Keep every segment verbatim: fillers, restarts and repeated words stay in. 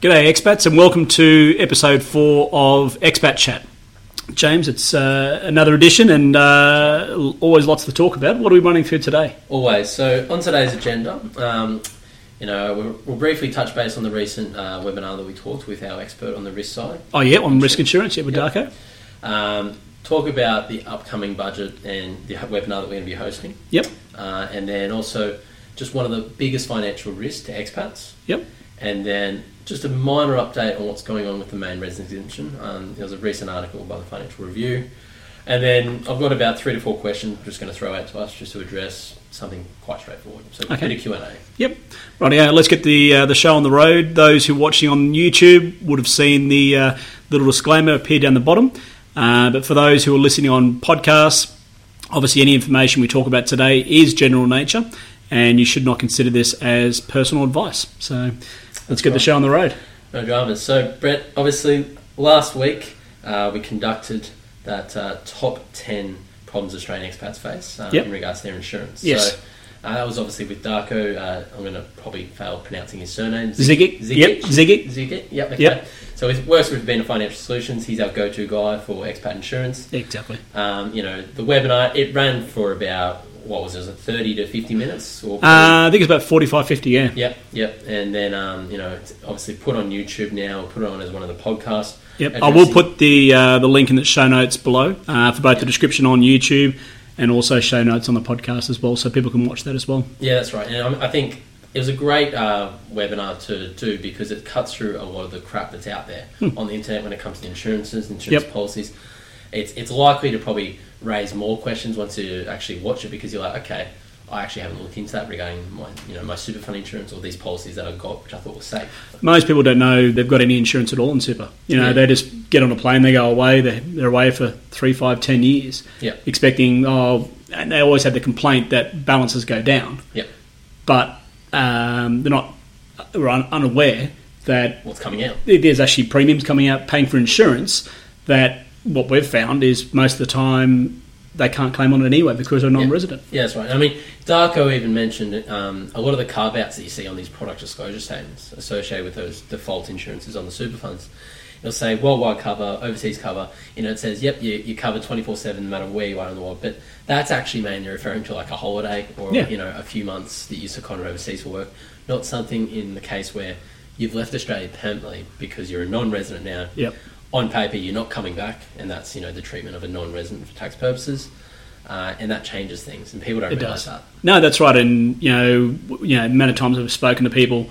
G'day expats and welcome to episode four of Expat Chat. James, it's uh, another edition and uh, always lots to talk about. What are we running through today? Always. So on today's agenda, um, you know, we'll, we'll briefly touch base on the recent uh, webinar that we talked with our expert on the risk side. Oh yeah, on risk insurance, yeah, with yep. Darko. Um, talk about the upcoming budget and the webinar that we're going to be hosting. Yep. Uh, and then also just one of the biggest financial risks to expats. Yep. And then just a minor update on what's going on with the main residence exemption. Um, there was a recent article by the Financial Review. And then I've got about three to four questions I'm just going to throw out to us just to address something quite straightforward. So okay. a bit of Q and A. Yep. Right, yeah, let's get the uh, the show on the road. Those who are watching on YouTube would have seen the uh, little disclaimer appear down the bottom. Uh, but for those who are listening on podcasts, obviously any information we talk about today is general nature and you should not consider this as personal advice. So let's get right. the show on the road. No dramas. So, Brett, obviously, last week uh, we conducted that uh, top ten problems Australian expats face uh, yep. in regards to their insurance. Yes. So, uh, that was obviously with Darko. Uh, I'm going to probably fail pronouncing his surname. Zigic. Zigic. Yep. Zigic. Zigic. Yep. Okay. Yep. So he works with Vena Financial Solutions. He's our go-to guy for expat insurance. Exactly. Um, you know, the webinar, it ran for about, what was it, was it thirty to fifty minutes? Or uh, I think it's about forty-five, fifty, yeah. Yep, yep. And then, um, you know, it's obviously put on YouTube now, put it on as one of the podcasts. Yep, I will put the uh, the link in the show notes below uh, for both yep. the description on YouTube and also show notes on the podcast as well, so people can watch that as well. Yeah, that's right. And I think it was a great uh, webinar to do because it cuts through a lot of the crap that's out there hmm. on the internet when it comes to insurances, insurance yep. policies. It's it's likely to probably raise more questions once you actually watch it because you're like, okay, I actually haven't looked into that regarding my you know my super fund insurance or these policies that I've got, which I thought was safe. Most people don't know they've got any insurance at all in super. You know, yeah. they just get on a plane, they go away, they're, they're away for three, five, ten years, yep. expecting, oh, and they always have the complaint that balances go down. Yep. But um, they're not they're un- unaware that what's coming out. There's actually premiums coming out paying for insurance that what we've found is most of the time they can't claim on it anyway because they're non-resident. Yeah, yeah that's right. I mean, Darko even mentioned um, a lot of the carve-outs that you see on these product disclosure statements associated with those default insurances on the super funds. It'll say worldwide cover, overseas cover. You know, it says, yep, you, you cover twenty-four seven no matter where you are in the world. But that's actually mainly referring to like a holiday or, yeah. you know, a few months that you seconded overseas for work. Not something in the case where you've left Australia permanently because you're a non-resident now. Yep. On paper, you're not coming back, and that's you know the treatment of a non-resident for tax purposes, uh, and that changes things, and people don't it realise does. that. No, that's right, and you know, you know, amount of times I've spoken to people,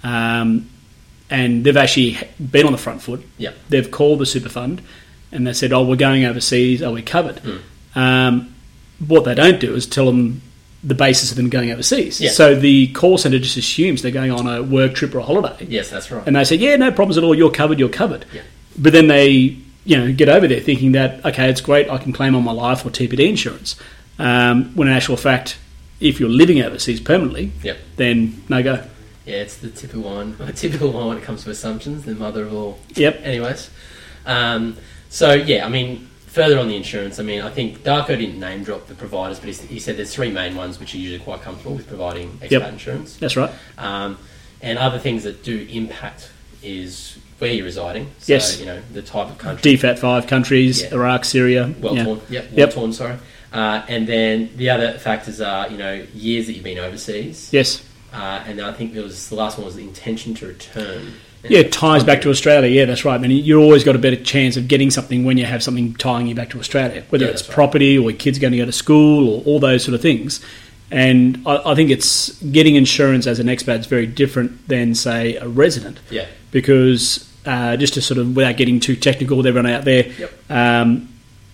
um, and they've actually been on the front foot. Yeah, they've called the super fund, and they said, "Oh, we're going overseas. Are we covered?" Mm. Um, what they don't do is tell them the basis of them going overseas. Yeah. So the call centre just assumes they're going on a work trip or a holiday. Yes, that's right. And they say, "Yeah, no problems at all. You're covered. You're covered." Yeah. But then they, you know, get over there thinking that, okay, it's great, I can claim on my life or T P D insurance. Um, when in actual fact, if you're living overseas permanently, yep. then no go. Yeah, it's the typical one. A typical one when it comes to assumptions, the mother of all. Yep. Anyways, um, so yeah, I mean, further on the insurance, I mean, I think Darko didn't name drop the providers, but he said there's three main ones which are usually quite comfortable with providing expat yep. insurance. That's right. Um, and other things that do impact is where you're residing. So, yes. you know, the type of country. D FAT five countries, yeah. Iraq, Syria. Well yeah. torn. Yep, well yep. torn, sorry. Uh, and then the other factors are, you know, years that you've been overseas. Yes. Uh, and I think it was the last one was the intention to return. Yeah, it ties back to Australia. Yeah, that's right. I mean, you've always got a better chance of getting something when you have something tying you back to Australia, whether yeah, it's right. property or your kids going to go to school or all those sort of things. And I, I think it's getting insurance as an expat is very different than, say, a resident. Yeah. Because uh, just to sort of, without getting too technical with everyone out there, yep. um,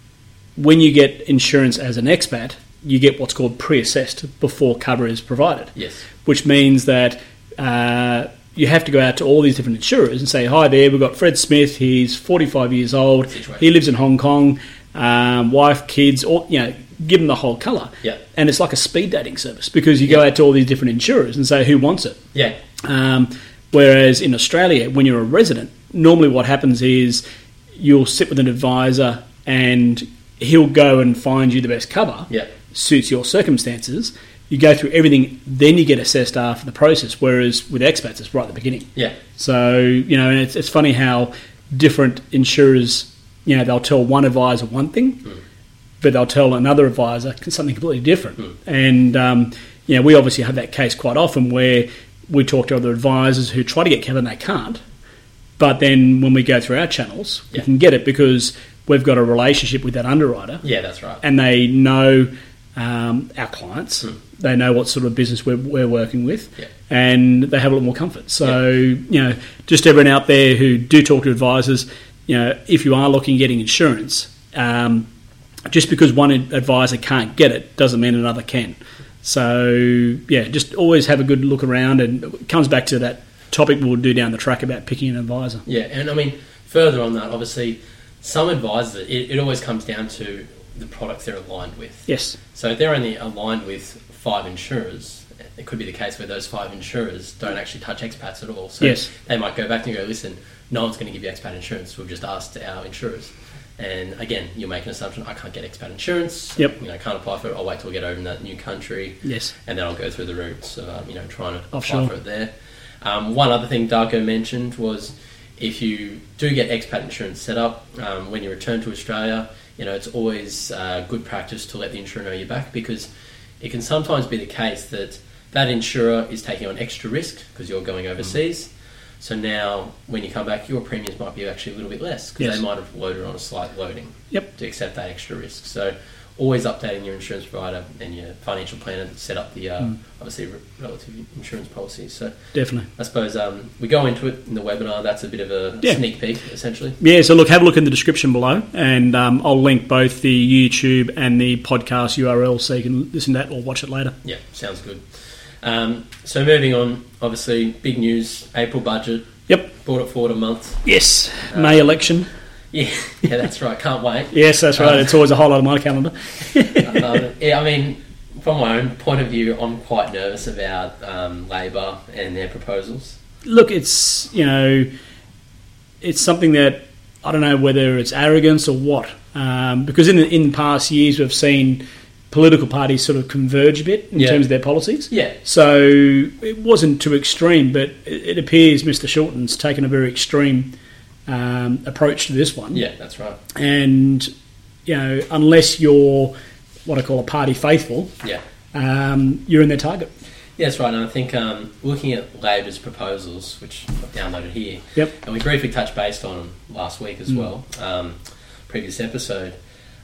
when you get insurance as an expat, you get what's called pre-assessed before cover is provided. Yes. Which means that uh, you have to go out to all these different insurers and say, hi there, we've got Fred Smith, he's forty-five years old, Situation. He lives in Hong Kong, um, wife, kids, or, you know, give them the whole colour. Yeah. And it's like a speed dating service because you go yeah. out to all these different insurers and say, who wants it? Yeah. Um, whereas in Australia, when you're a resident, normally what happens is you'll sit with an advisor and he'll go and find you the best cover, yeah. suits your circumstances. you go through everything, then you get assessed after the process. Whereas with expats, it's right at the beginning. Yeah. So you know, and it's it's funny how different insurers, you know, they'll tell one advisor one thing, mm. but they'll tell another advisor something completely different. Mm. And um, you know, we obviously have that case quite often where we talk to other advisors who try to get cover and they can't. But then when we go through our channels, yeah. we can get it because we've got a relationship with that underwriter. Yeah, that's right. And they know um, our clients. Mm. They know what sort of business we're, we're working with. Yeah. And they have a lot more comfort. So, yeah. you know, just everyone out there who do talk to advisors, you know, if you are looking at getting insurance, um, just because one advisor can't get it doesn't mean another can. So, yeah, just always have a good look around, and it comes back to that topic we'll do down the track about picking an advisor. Yeah, and I mean, further on that, obviously, some advisors, it, it always comes down to the products they're aligned with. Yes. So if they're only aligned with five insurers, it could be the case where those five insurers don't actually touch expats at all. So yes. they might go back and go, listen, no one's going to give you expat insurance. We've just asked our insurers. And again, you'll make an assumption, I can't get expat insurance. Yep. You know, I can't apply for it. I'll wait till I get over in that new country. Yes. And then I'll go through the routes of, um, you know, trying to Offshore. apply for it there. Um, one other thing Darko mentioned was if you do get expat insurance set up, um, when you return to Australia, you know, it's always uh, good practice to let the insurer know you're back, because it can sometimes be the case that that insurer is taking on extra risk because you're going overseas. Mm. So now, when you come back, your premiums might be actually a little bit less because yes. they might have loaded on a slight loading yep. to accept that extra risk. So always updating your insurance provider and your financial planner to set up the uh, mm. obviously re- relative insurance policies. So definitely, I suppose um, we go into it in the webinar. That's a bit of a yeah. sneak peek, essentially. Yeah. So look, have a look in the description below, and um, I'll link both the YouTube and the podcast U R L so you can listen to that or watch it later. Yeah, sounds good. Um, so moving on, obviously, big news: April budget. Yep. Brought it forward a month. Yes. Uh, May election. Yeah, yeah, that's right. Can't wait. Yes, that's right. Um, it's always a highlight on my calendar. um, yeah, I mean, from my own point of view, I'm quite nervous about um, Labor and their proposals. Look, it's, you know, it's something that I don't know whether it's arrogance or what, um, because in the, in past years we've seen political parties sort of converge a bit in yeah. terms of their policies. Yeah. So it wasn't too extreme, but it, it appears Mister Shorten's taken a very extreme um, approach to this one. Yeah, that's right. And, you know, unless you're what I call a party faithful, yeah, um, you're in their target. Yeah, that's right. And I think um, looking at Labor's proposals, which I've downloaded here, yep. and we briefly touched base on them last week as mm. well, um, previous episode,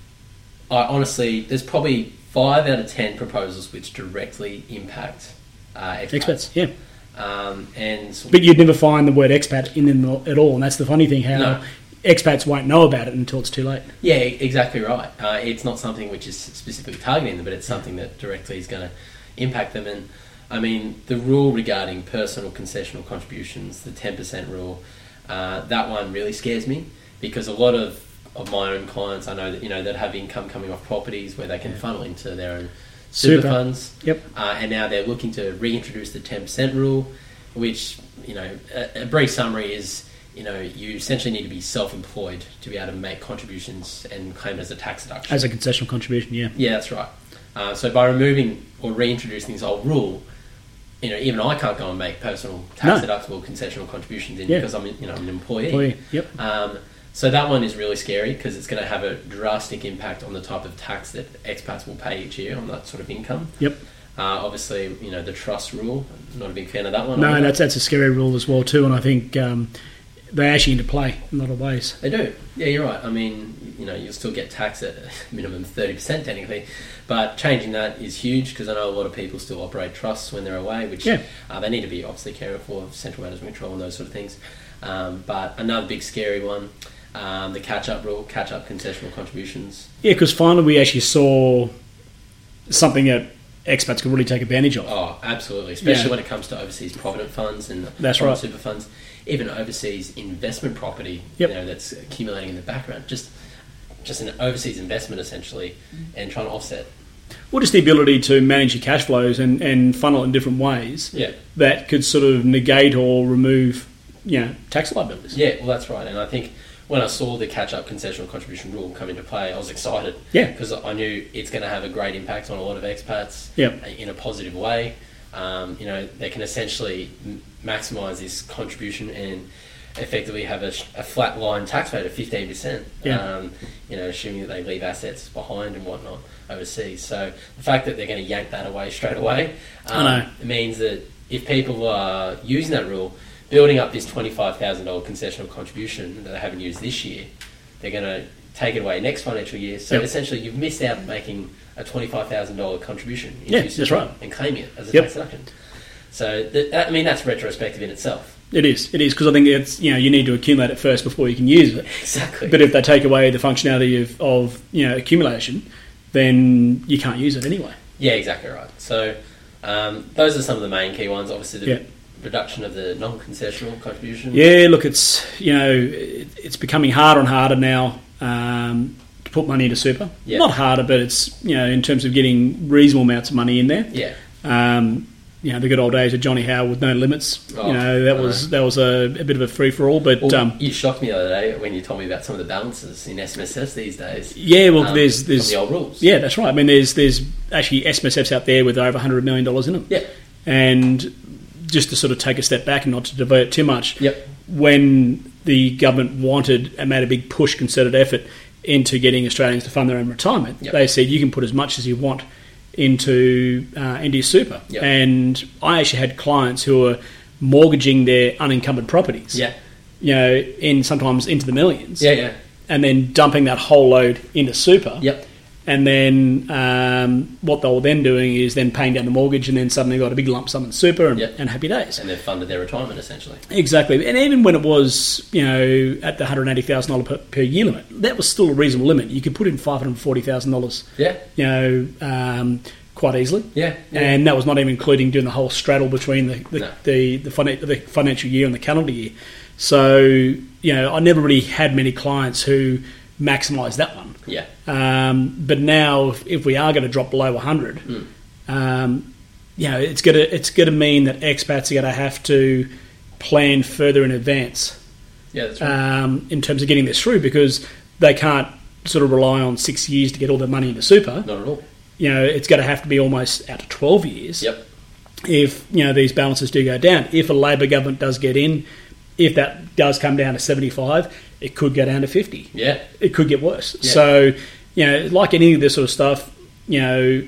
I honestly, there's probably five out of ten proposals which directly impact uh, expats. Expats, yeah. Um, and but you'd never find the word expat in them at all, and that's the funny thing, how no. expats won't know about it until it's too late. Yeah, exactly right. Uh, it's not something which is specifically targeting them, but it's something that directly is going to impact them. And I mean, the rule regarding personal concessional contributions, the ten percent rule, uh, that one really scares me, because a lot of of my own clients, I know that you know that have income coming off properties where they can yeah. funnel into their own super, super. funds. Yep. Uh, and now they're looking to reintroduce the ten percent rule, which, you know, a, a brief summary is, you know, you essentially need to be self-employed to be able to make contributions and claim it as a tax deduction. As a concessional contribution, yeah. Yeah, that's right. Uh, so by removing or reintroducing this old rule, you know, even I can't go and make personal tax no. deductible concessional contributions in yeah. because I'm, you know, I'm an employee. employee. Yep. Um, so that one is really scary because it's going to have a drastic impact on the type of tax that expats will pay each year on that sort of income. Yep. Uh, obviously, you know, the trust rule, I'm not a big fan of that one. No, either. that's that's a scary rule as well too, and I think um, they actually interplay in a lot of ways. They do. Yeah, you're right. I mean, you know, you'll still get taxed at a minimum thirty percent technically, but changing that is huge because I know a lot of people still operate trusts when they're away, which yeah. uh, they need to be obviously caring for, central management control and those sort of things. Um, but another big scary one, um, the catch-up rule, catch-up concessional contributions. Yeah, because finally we actually saw something that expats could really take advantage of. Oh, absolutely, especially yeah. when it comes to overseas provident funds and that's right. super funds, even overseas investment property, yep. you know, that's accumulating in the background. Just, just an overseas investment essentially, and trying to offset. Well, just the ability to manage your cash flows and, and funnel in different ways. Yeah. That could sort of negate or remove, you know, tax liabilities. Yeah, well, that's right, and I think when I saw the catch-up concessional contribution rule come into play, I was excited. Yeah. Because I knew it's going to have a great impact on a lot of expats Yep. in a positive way. Um, you know, they can essentially m- maximise this contribution and effectively have a, a flat line tax rate of fifteen percent. Yeah. Um, you know, assuming that they leave assets behind and whatnot overseas. So the fact that they're going to yank that away straight away um, I know. means that if people are using that rule, building up this twenty-five thousand dollars concessional contribution that they haven't used this year, they're going to take it away next financial year. So Yep. essentially, you've missed out on making a twenty-five thousand dollars contribution into Yeah, your that's super right. and claiming it as a Yep. tax deduction. So th- that, I mean, that's retrospective in itself. It is. It is because I think it's you know you need to accumulate it first before you can use it. Exactly. But if they take away the functionality of, of you know accumulation, then you can't use it anyway. Yeah, exactly right. So um, those are some of the main key ones. Obviously, the Yeah. reduction of the non-concessional contribution. Yeah, look, it's you know it, it's becoming harder and harder now um, to put money into super. Yeah. Not harder, but it's you know in terms of getting reasonable amounts of money in there. Yeah. Um, you know the good old days of Johnny Howe with no limits. Oh, you know that I was know. that was a, a bit of a free for all. But Well, um, you shocked me the other day when you told me about some of the balances in S M S Fs these days. yeah, well, um, there's from there's the old rules. yeah, that's right. I mean, there's there's actually S M S Fs out there with over one hundred million dollars in them. Yeah. And just to sort of take a step back and not to divert too much, Yep. when the government wanted and made a big push, concerted effort into getting Australians to fund their own retirement, Yep. they said you can put as much as you want into uh, into your super. Yep. And I actually had clients who were mortgaging their unencumbered properties, Yeah. you know, in sometimes into the millions, Yeah, yeah. and then dumping that whole load into super. Yep. And then um, what they were then doing is then paying down the mortgage and then suddenly got a big lump sum in super and, Yep. and happy days. And they've funded their retirement, essentially. Exactly. And even when it was, you know, at the one hundred eighty thousand dollars per, per year limit, that was still a reasonable limit. You could put in five hundred forty thousand dollars, Yeah. you know, um, quite easily. Yeah. yeah. And that was not even including doing the whole straddle between the the, No. the, the, finan- the financial year and the calendar year. So, you know, I never really had many clients who maximised that one. yeah. Um, but now, if, if we are going to drop below one hundred, Mm. um, you know, it's going to it's going to mean that expats are going to have to plan further in advance Yeah, that's right. um, in terms of getting this through, because they can't sort of rely on six years to get all their money into super. Not at all. You know, it's going to have to be almost out to twelve years. Yep. If you know these balances do go down, if a Labor government does get in, if that does come down to seventy-five, it could go down to fifty. Yeah. It could get worse. Yeah. So, you know, like any of this sort of stuff, you know,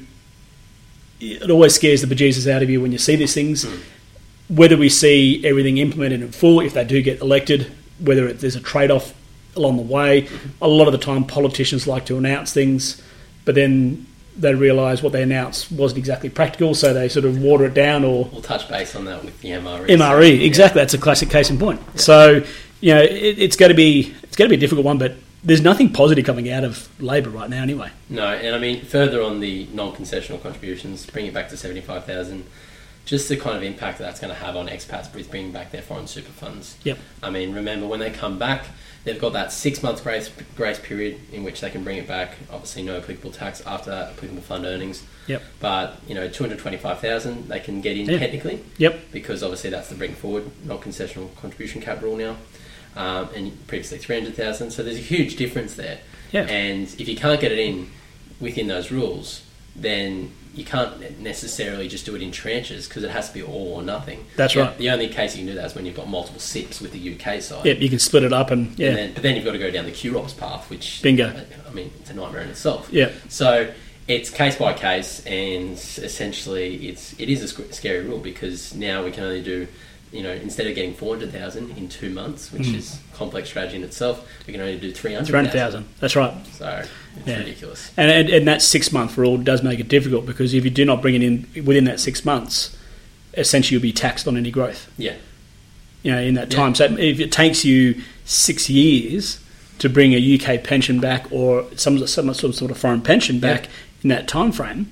it always scares the bejesus out of you when you see these things. Mm. Whether we see everything implemented in full, if they do get elected, whether it, there's a trade-off along the way. A lot of the time, politicians like to announce things, but then they realise what they announced wasn't exactly practical, so they sort of water it down or We'll touch base on that with the M R E. M R E. So, Exactly, that's a classic case in point. So, you know, it, it's going to be it's going to be a difficult one, but there's nothing positive coming out of Labor right now, anyway. No, and I mean, further on the non-concessional contributions, bring it back to seventy-five thousand, just the kind of impact that that's going to have on expats with bringing back their foreign super funds. Yep. I mean, remember, when they come back, they've got that six-month grace grace period in which they can bring it back. Obviously, no applicable tax after that, applicable fund earnings. Yep. But, you know, two hundred twenty-five thousand they can get in Yeah. technically, Yep. because obviously that's the bring forward non-concessional contribution cap rule now. Um, and previously three hundred thousand, so there's a huge difference there. Yeah. And if you can't get it in within those rules, then you can't necessarily just do it in tranches, because it has to be all or nothing. That's Yeah, right. The only case you can do that is when you've got multiple S I Ps with the U K side. Yep, you can split it up and, yeah. And then, but then you've got to go down the Q ROPS path, which... Bingo. I mean, it's a nightmare in itself. Yeah. So it's case by case, and essentially it's it is a sc- scary rule, because now we can only do, you know, instead of getting four hundred thousand in two months, which Mm. is a complex strategy in itself, we can only do three hundred thousand. three hundred thousand. That's right. So it's Yeah. ridiculous. And, and, and that six-month rule does make it difficult, because if you do not bring it in within that six months, essentially you'll be taxed on any growth, Yeah. you know, in that Yeah. time. So if it takes you six years to bring a U K pension back, or some, some, some sort of foreign pension back Yeah. in that time frame,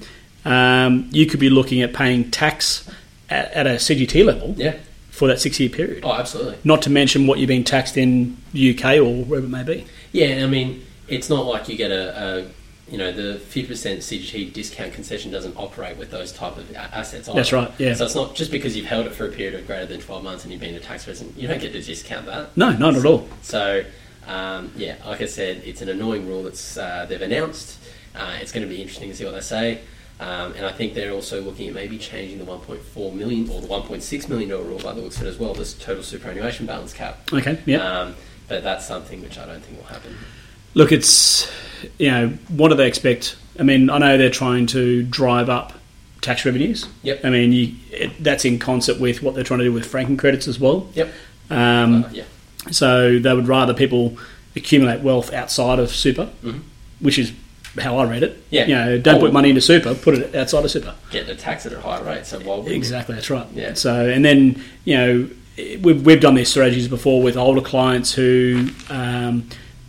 um, you could be looking at paying tax at, at a C G T level Yeah. for that six-year period. Oh, absolutely. Not to mention what you're being taxed in the U K or wherever it may be. Yeah, and I mean, it's not like you get a, a you know, the fifty percent C G T discount concession doesn't operate with those type of a- assets either. That's right, yeah. So it's not just because you've held it for a period of greater than twelve months and you've been a tax resident, you don't get to discount that. No, not at all. So, Um, yeah, like I said, it's an annoying rule that's uh, they've announced. Uh, it's going to be interesting to see what they say. Um, and I think they're also looking at maybe changing the one point four million or the one point six million dollar rule by the looks of it as well, this total superannuation balance cap. Okay, yeah. Um, but that's something which I don't think will happen. Look, it's, you know, what do they expect? I mean, I know they're trying to drive up tax revenues. Yep. I mean, you, it, that's in concert with what they're trying to do with franking credits as well. Yep. Um, uh, yeah. So they would rather people accumulate wealth outside of super, mm-hmm. which is how I read it. Yeah. You know, don't oh, put money into super, put it outside of super. Get the tax at a higher rate. So why wouldn't Exactly, that's right. Yeah. So, and then, you know, we've, we've done these strategies before with older clients who um,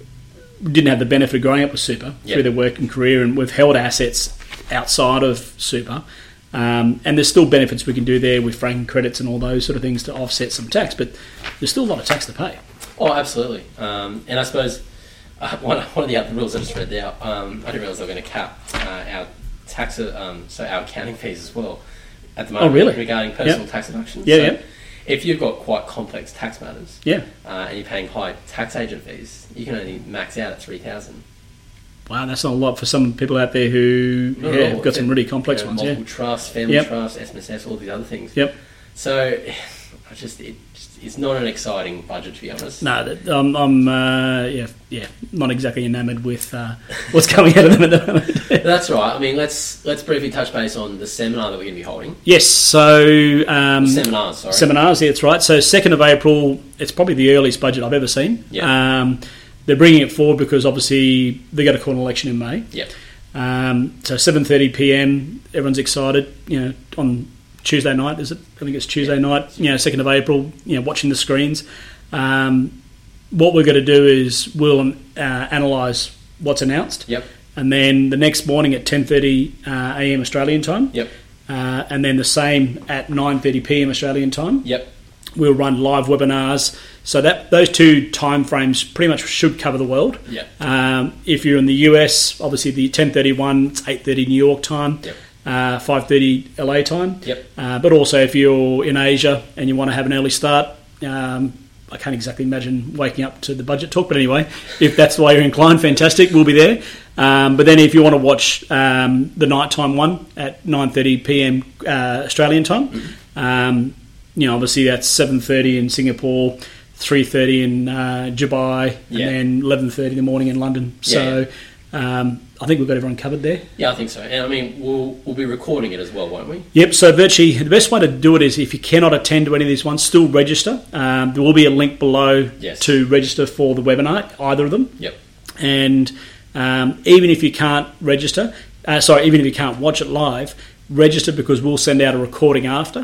didn't have the benefit of growing up with super yep. through their working career, and we've held assets outside of super. Um, and there's still benefits we can do there with franking credits and all those sort of things to offset some tax, but there's still a lot of tax to pay. Oh, absolutely. Um, and I suppose uh, one, one of the other rules I just read there, um, I didn't realise they were going to cap uh, our tax, um, so our accounting fees as well at the moment. Oh, really? Regarding personal yep. tax deductions. Yeah, so yeah. If you've got quite complex tax matters, yeah, uh, and you're paying high tax agent fees, you can only max out at three thousand. Wow, that's not a lot for some people out there who Not yeah, at all. have got some really complex you know, ones. multiple Yeah, trusts, family Yep. trusts, S M S S, all these other things. Yep. So, I just it, it's not an exciting budget, to be honest. No, that- I'm, I'm uh, yeah, yeah, not exactly enamoured with uh, what's coming out of them at the moment. That's right. I mean, let's let's briefly touch base on the seminar that we're going to be holding. Yes, so um, Seminars, sorry. seminars. Yeah, that's right. So second of April, it's probably the earliest budget I've ever seen. Yeah. Um, they're bringing it forward because obviously they got to call an election in May. Yep. Um, so seven thirty p.m. Everyone's excited. You know, on Tuesday night, is it? I think it's Tuesday Yeah. night. You know, second of April. You know, watching the screens. Um, what we're going to do is we'll uh, analyse what's announced. Yep. And then the next morning at ten thirty uh, a m Australian time. Yep. Uh, and then the same at nine thirty p m Australian time. Yep. We'll run live webinars. So that those two time frames pretty much should cover the world. Yep. Um, if you're in the U S, obviously the ten thirty-one, it's eight thirty New York time, Yep. uh, five thirty L A time. Yep. Uh, but also if you're in Asia and you want to have an early start, um, I can't exactly imagine waking up to the budget talk, but anyway, if that's the way you're inclined, fantastic, we'll be there. Um, but then if you want to watch um, the nighttime one at nine thirty p m uh, Australian time, Mm-hmm. um, you know, obviously that's seven thirty in Singapore, three thirty in uh, Dubai, Yeah. and then eleven thirty in the morning in London. So um, I think we've got everyone covered there. Yeah, I think so. And I mean, we'll we'll be recording it as well, won't we? Yep, so virtually the best way to do it is if you cannot attend to any of these ones, still register. Um, there will be a link below Yes. to register for the webinar, either of them. Yep. And um, even if you can't register, uh, sorry, even if you can't watch it live, register because we'll send out a recording after.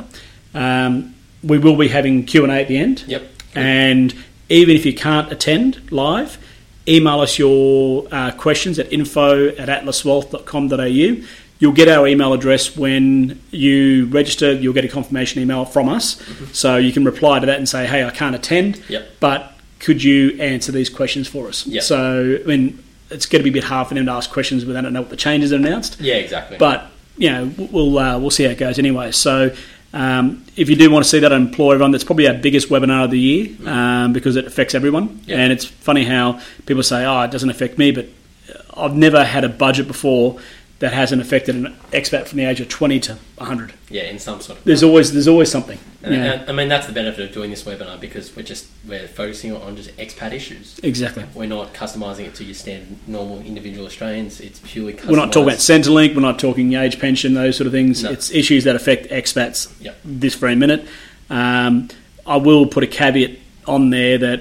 Um, we will be having Q and A at the end. Yep. And even if you can't attend live, email us your uh, questions at info at atlas wealth dot com dot a u. You'll get our email address when you register. You'll get a confirmation email from us. Mm-hmm. So you can reply to that and say, hey, I can't attend, Yep. but could you answer these questions for us? Yep. So, I mean, it's going to be a bit hard for them to ask questions when they don't know what the changes are announced. Yeah, exactly. But, you know, we'll, uh, we'll see how it goes anyway. So um, if you do want to see that, I implore everyone. That's probably our biggest webinar of the year um, because it affects everyone. Yep. And it's funny how people say, oh, it doesn't affect me, but I've never had a budget before that hasn't affected an expat from the age of twenty to one hundred. Yeah, in some sort of. There's always there's always something. And, Yeah. and, I mean, that's the benefit of doing this webinar because we're just we're focusing on just expat issues. Exactly. We're not customising it to your standard normal individual Australians. It's purely customised. We're not talking about Centrelink. We're not talking age pension, those sort of things. No. It's issues that affect expats Yep. this very minute. Um, I will put a caveat on there that,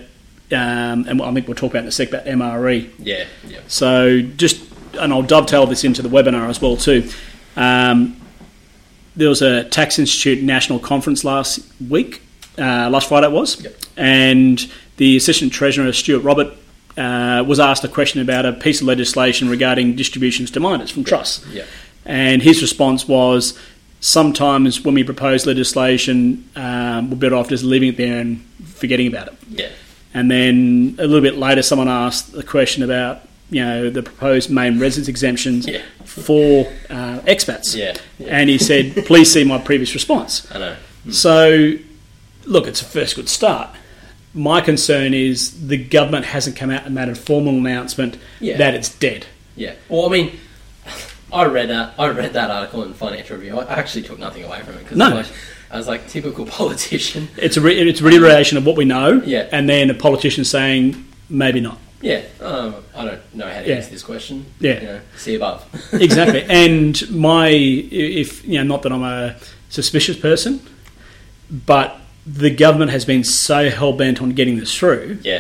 um, and I think we'll talk about in a sec about M R E. Yeah, yeah. So just, and I'll dovetail this into the webinar as well too. Um, there was a Tax Institute national conference last week, uh, last Friday it was, Yep. and the Assistant Treasurer, Stuart Robert, uh, was asked a question about a piece of legislation regarding distributions to minors from trusts. Yeah. And his response was, sometimes when we propose legislation, um, we're better off just leaving it there and forgetting about it. Yeah. And then a little bit later, someone asked the question about, you know, the proposed main residence exemptions Yeah. for uh, expats. Yeah. Yeah. And he said, please see my previous response. I know. So, look, it's a first good start. my concern is the government hasn't come out and made a formal announcement yeah. that it's dead. Yeah. Well, I mean, I read that. I read that article in Financial Review. I actually took nothing away from it because no. I, was like, I was like, typical politician. It's a re- it's a reiteration of what we know. Yeah. And then a politician saying maybe not. Yeah. Um, I don't know how to yeah. answer this question. Yeah. You know, see above. Exactly. And my if you know, not that I'm a suspicious person, but the government has been so hell-bent on getting this through. Yeah.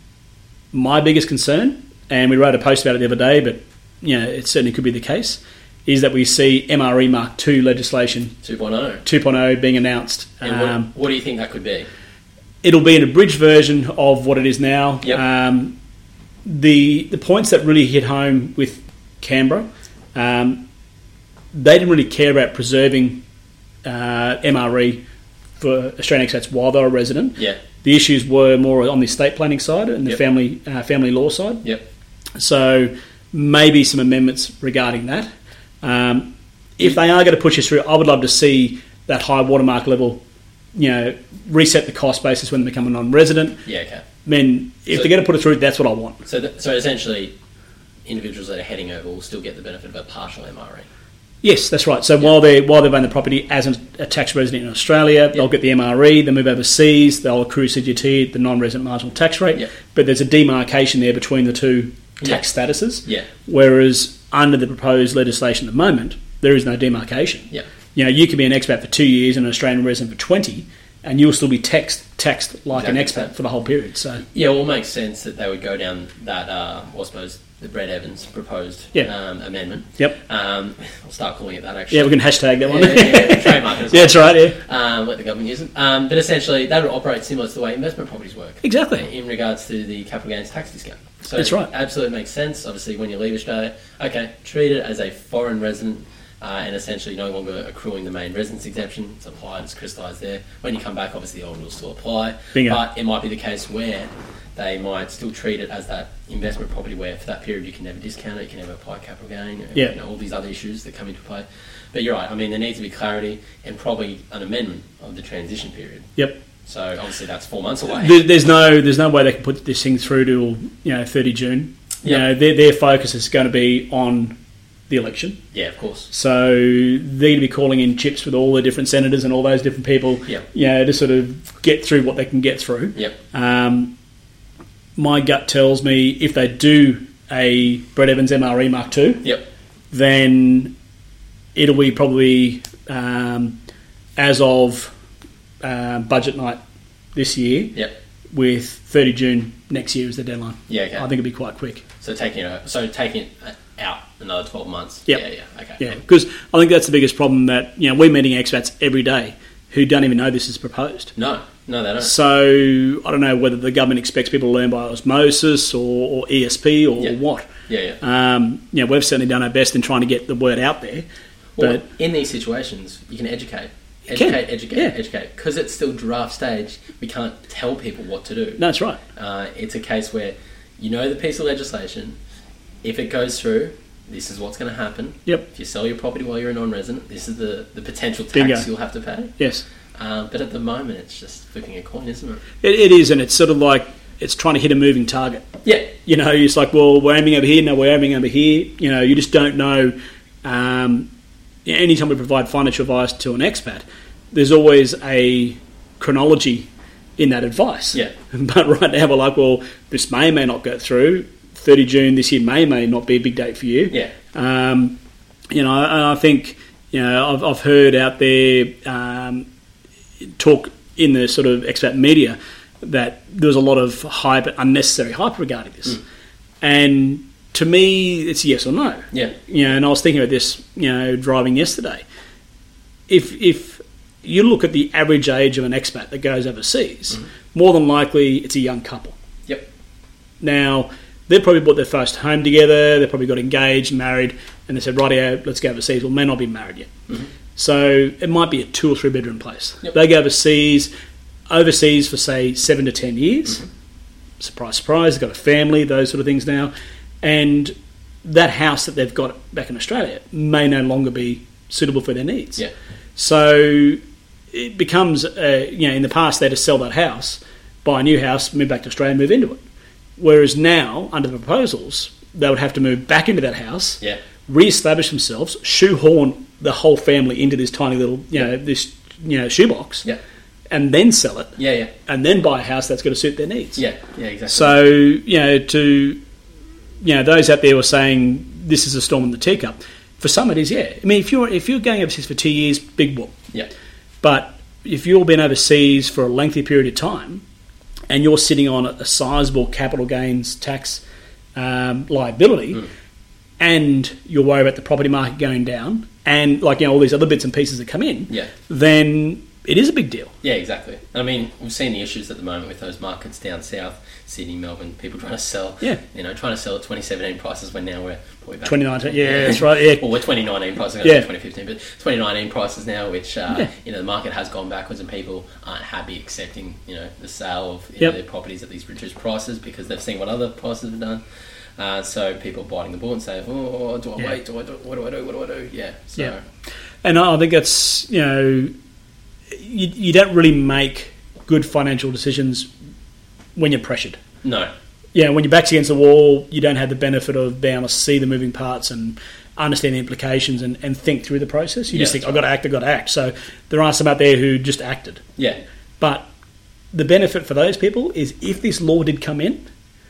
My biggest concern, and we wrote a post about it the other day, but you know, it certainly could be the case, is that we see M R E Mark two legislation two point oh two point oh being announced. And um, what, what do you think that could be? It'll be an abridged version of what it is now. Yep. Um, the the points that really hit home with Canberra, um, they didn't really care about preserving uh, M R E for Australian expats while they were resident. Yeah. The issues were more on the estate planning side and the Yep. family uh, family law side. Yep. So maybe some amendments regarding that. Um, if they are going to push us through, I would love to see that high watermark level, you know, reset the cost basis when they become a non-resident. Yeah, okay. Then if So- they're going to put it through, that's what I want. So, th- so essentially, individuals that are heading over will still get the benefit of a partial M R E. Yes, that's right. So while they while they've owned the property as a, a tax resident in Australia, they'll get the M R E. They move overseas, they'll accrue C G T at the non-resident marginal tax rate. Yep. But there's a demarcation there between the two tax Yeah. statuses. Yeah. Whereas under the proposed legislation at the moment, there is no demarcation. Yeah. You know, you could be an expat for two years and an Australian resident for twenty, and you'll still be taxed taxed like Exactly. an expat for the whole period. So Yeah, well, it makes sense that they would go down that, uh, well, I suppose, the Brett Evans proposed Yeah. um, amendment. Yep. Um, I'll start calling it that, actually. yeah, we can hashtag that one. Yeah, yeah, yeah, trademark it as Yeah, well. that's right. Yeah, Um, let the government use it. Um, but essentially, that would operate similar to the way investment properties work. exactly. In regards to the capital gains tax discount. So That's right. It absolutely makes sense. Obviously, when you leave Australia, okay, treat it as a foreign resident uh, and essentially no longer accruing the main residence exemption. It's applied, it's crystallised there. When you come back, obviously the old rules still apply. Bingo. But it might be the case where they might still treat it as that investment property where for that period you can never discount it, you can never apply capital gain, you know, Yeah. you know, all these other issues that come into play. But you're right, I mean, there needs to be clarity and probably an amendment of the transition period. Yep. So obviously that's four months away. There- There's no there's no way they can put this thing through till you know thirty June. You Yep. know, their their focus is going to be on the election. Yeah, of course. So they're going to be calling in chips with all the different senators and all those different people. Yep. You know, to sort of get through what they can get through. Yep. Um, my gut tells me if they do a Brett Evans M R E Mark two, Yep. then it'll be probably um, as of uh, budget night this year, Yep. with thirty June next year as the deadline. Yeah, okay. I think it'll be quite quick. So taking it, so taking it out another twelve months. Yep. Yeah, yeah, okay. Yeah, because I think that's the biggest problem that, you know, we're meeting expats every day who don't even know this is proposed. No, no, they don't. So I don't know whether the government expects people to learn by osmosis or, or E S P or Yeah. what. Yeah, yeah. Um, you know, we've certainly done our best in trying to get the word out there. Well, But in these situations, you can educate. You can, Educate, educate, yeah. educate. Because it's still draft stage, we can't tell people what to do. no, that's right. Uh, it's a case where you know the piece of legislation. If it goes through, this is what's going to happen. Yep. If you sell your property while you're a non-resident, this is the, the potential tax Bingo. you'll have to pay. Yes. Um, but at the moment, it's just flipping a coin, isn't it? It, it is, and it's sort of like it's trying to hit a moving target. Yeah. You know, it's like, well, we're aiming over here, no, we're aiming over here. You know, you just don't know. Um, anytime we provide financial advice to an expat, there's always a chronology in that advice. Yeah. But right now we're like, well, this may or may not go through. thirty June this year may or may not be a big date for you. Yeah. Um, you know, and I think, you know, I've, I've heard out there um, talk in the sort of expat media that there was a lot of hype, unnecessary hype regarding this. Mm. And to me, it's yes or no. Yeah. You know, and I was thinking about this, you know, driving yesterday. If if you look at the average age of an expat that goes overseas, Mhm. more than likely it's a young couple. Yep. Now, they've probably bought their first home together, they've probably got engaged, married, and they said, rightio, let's go overseas. Well, may not be married yet. Mhm. So it might be a two or three bedroom place. Yep. They go overseas, overseas for, say, seven to ten years. Mhm. Surprise, surprise, they've got a family, those sort of things now. And that house that they've got back in Australia may no longer be suitable for their needs. Yeah. So it becomes, uh, you know, in the past they had to sell that house buy a new house, move back to Australia, and move into it. Whereas now, under the proposals, they would have to move back into that house, yeah. re-establish themselves, shoehorn the whole family into this tiny little, you know, this you know shoebox, yeah. and then sell it, yeah, yeah, and then buy a house that's going to suit their needs. Yeah, yeah, exactly. So, you know, to you know, those out there were saying this is a storm in the teacup. For some, it is. Yeah, I mean, if you're if you're going overseas for two years, big whoop. Yeah. But if you've been overseas for a lengthy period of time, and you're sitting on a, a sizable capital gains tax um, liability, mm. and you're worried about the property market going down, and like you know all these other bits and pieces that come in, yeah. then it is a big deal. Yeah, exactly. I mean, we've seen the issues at the moment with those markets down south, Sydney, Melbourne, people trying to sell. Yeah. You know, trying to sell at twenty seventeen prices when now we're probably back. twenty nineteen, yeah, yeah, that's right. Yeah. Well, we're twenty nineteen prices, yeah. twenty fifteen, but twenty nineteen prices now, which uh, yeah. you know the market has gone backwards, and people aren't happy accepting you know the sale of you yep. know, their properties at these reduced prices because they've seen what other prices have done. Uh, so people are biting the bullet and saying, "Oh, do I yeah. wait? Do I do? What do I do? What do I do?" Yeah. So. Yeah. And I think that's you know. You, you don't really make good financial decisions when you're pressured. No. Yeah, when your back's against the wall, you don't have the benefit of being able to see the moving parts and understand the implications and, and think through the process. You yeah, just think, right. I've got to act, I've got to act. So there are some out there who just acted. Yeah. But the benefit for those people is if this law did come in,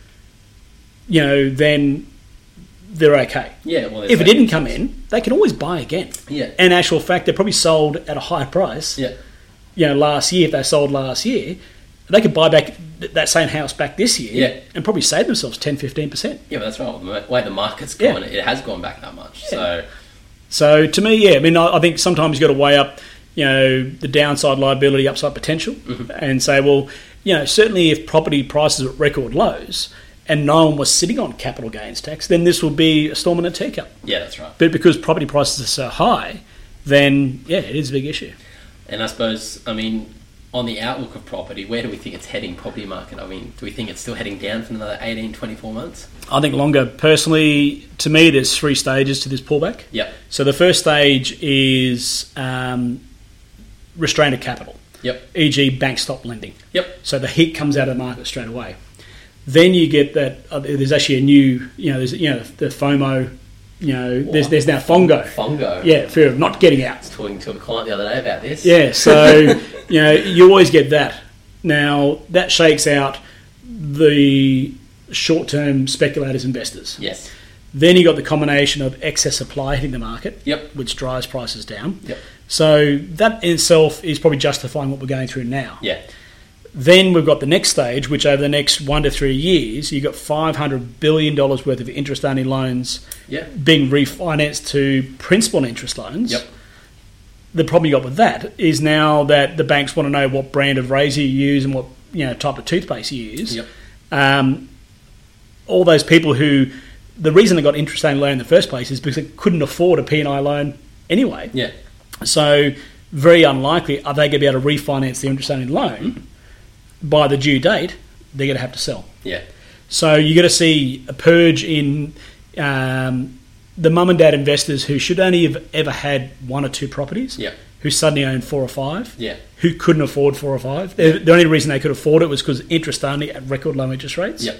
you know, then they're okay. Yeah. Well, if it didn't come in, they can always buy again. Yeah. And in actual fact, they're probably sold at a higher price. Yeah. You know, last year, if they sold last year, they could buy back that same house back this year yeah. and probably save themselves ten to fifteen percent. Yeah, but that's right. The way the market's gone, yeah. it has gone back that much. Yeah. So so to me, yeah, I mean, I, I think sometimes you've got to weigh up, you know, the downside liability, upside potential, mm-hmm. and say, well, you know, certainly if property prices are at record lows and no one was sitting on capital gains tax, then this would be a storm in a teacup. Yeah, that's right. But because property prices are so high, then, yeah, it is a big issue. And I suppose, I mean, on the outlook of property, where do we think it's heading, property market? I mean, do we think it's still heading down for another eighteen, twenty-four months? I think longer. Personally, to me, there's three stages to this pullback. Yep. So the first stage is um, restraint of capital. Yep. for example, banks stop lending. Yep. So the heat comes out of the market straight away. Then you get that uh, there's actually a new, you know, there's you know the FOMO. You know, what? there's there's now FONGO. FONGO. Yeah, fear of not getting out. I was talking to a client the other day about this. Yeah, so you know you always get that. Now that shakes out the short-term speculators, investors. Yes. Then you got the combination of excess supply hitting the market, yep. which drives prices down. Yep. So that in itself is probably justifying what we're going through now. Yeah. Then we've got the next stage, which over the next one to three years, you've got five hundred billion dollars worth of interest-only loans yep. being refinanced to principal and interest loans. Yep. The problem you got with that is now that the banks want to know what brand of razor you use and what you know type of toothpaste you use. Yep. Um, all those people who, the reason they got interest-only loan in the first place is because they couldn't afford a P and I loan anyway. Yeah. So very unlikely are they going to be able to refinance the interest-only loan. Mm-hmm. By the due date, they're going to have to sell. Yeah. So you're going to see a purge in um, the mum and dad investors who should only have ever had one or two properties, yeah. who suddenly own four or five, yeah. who couldn't afford four or five. The, the only reason they could afford it was because interest only at record low interest rates. Yeah.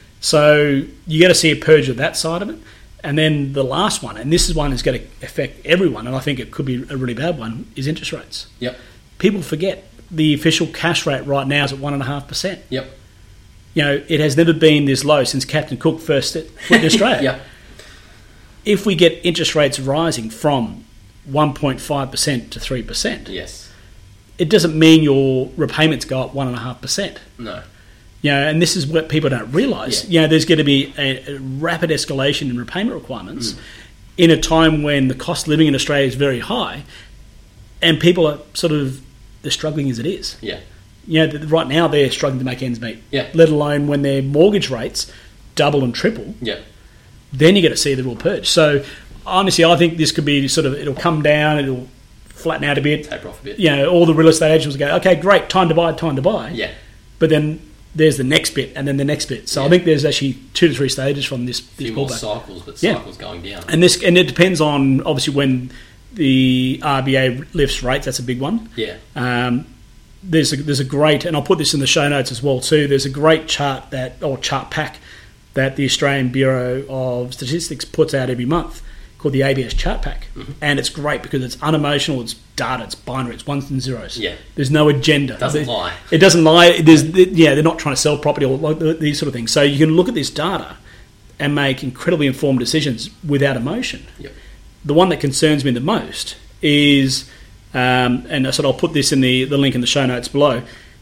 So you got to see a purge of that side of it. And then the last one, and this is one that's going to affect everyone, and I think it could be a really bad one, is interest rates. Yep. People forget the official cash rate right now is at one and a half percent. Yep. You know, it has never been this low since Captain Cook first set foot in Australia. Yep. If we get interest rates rising from one point five percent to three percent, yes, it doesn't mean your repayments go up one and a half percent. No. You know, and this is what people don't realise. Yeah. You know, there's going to be a, a rapid escalation in repayment requirements mm. in a time when the cost of living in Australia is very high, and people are sort of they're struggling as it is. Yeah. You know, right now they're struggling to make ends meet. Yeah. Let alone when their mortgage rates double and triple. Yeah. Then you get to see the real purge. So honestly, I think this could be sort of it'll come down, it'll flatten out a bit. Taper off a bit. You know, all the real estate agents will go, okay, great, time to buy, time to buy. Yeah. But then there's the next bit, and then the next bit. So yeah. I think there's actually two to three stages from this. A few this more pullback. cycles, but yeah. cycles going down. And this, and it depends on obviously when the R B A lifts rates. That's a big one. Yeah. Um, there's a, there's a great, and I'll put this in the show notes as well too. There's a great chart that or chart pack that the Australian Bureau of Statistics puts out every month called the A B S Chart Pack, mm-hmm. and it's great because it's unemotional, it's data, it's binary, it's ones and zeros. Yeah, there's no agenda. It doesn't there, lie. It doesn't lie. There's yeah, they're not trying to sell property or these sort of things. So you can look at this data and make incredibly informed decisions without emotion. Yep. The one that concerns me the most is, um, and I said I'll put this in the, the link in the show notes below.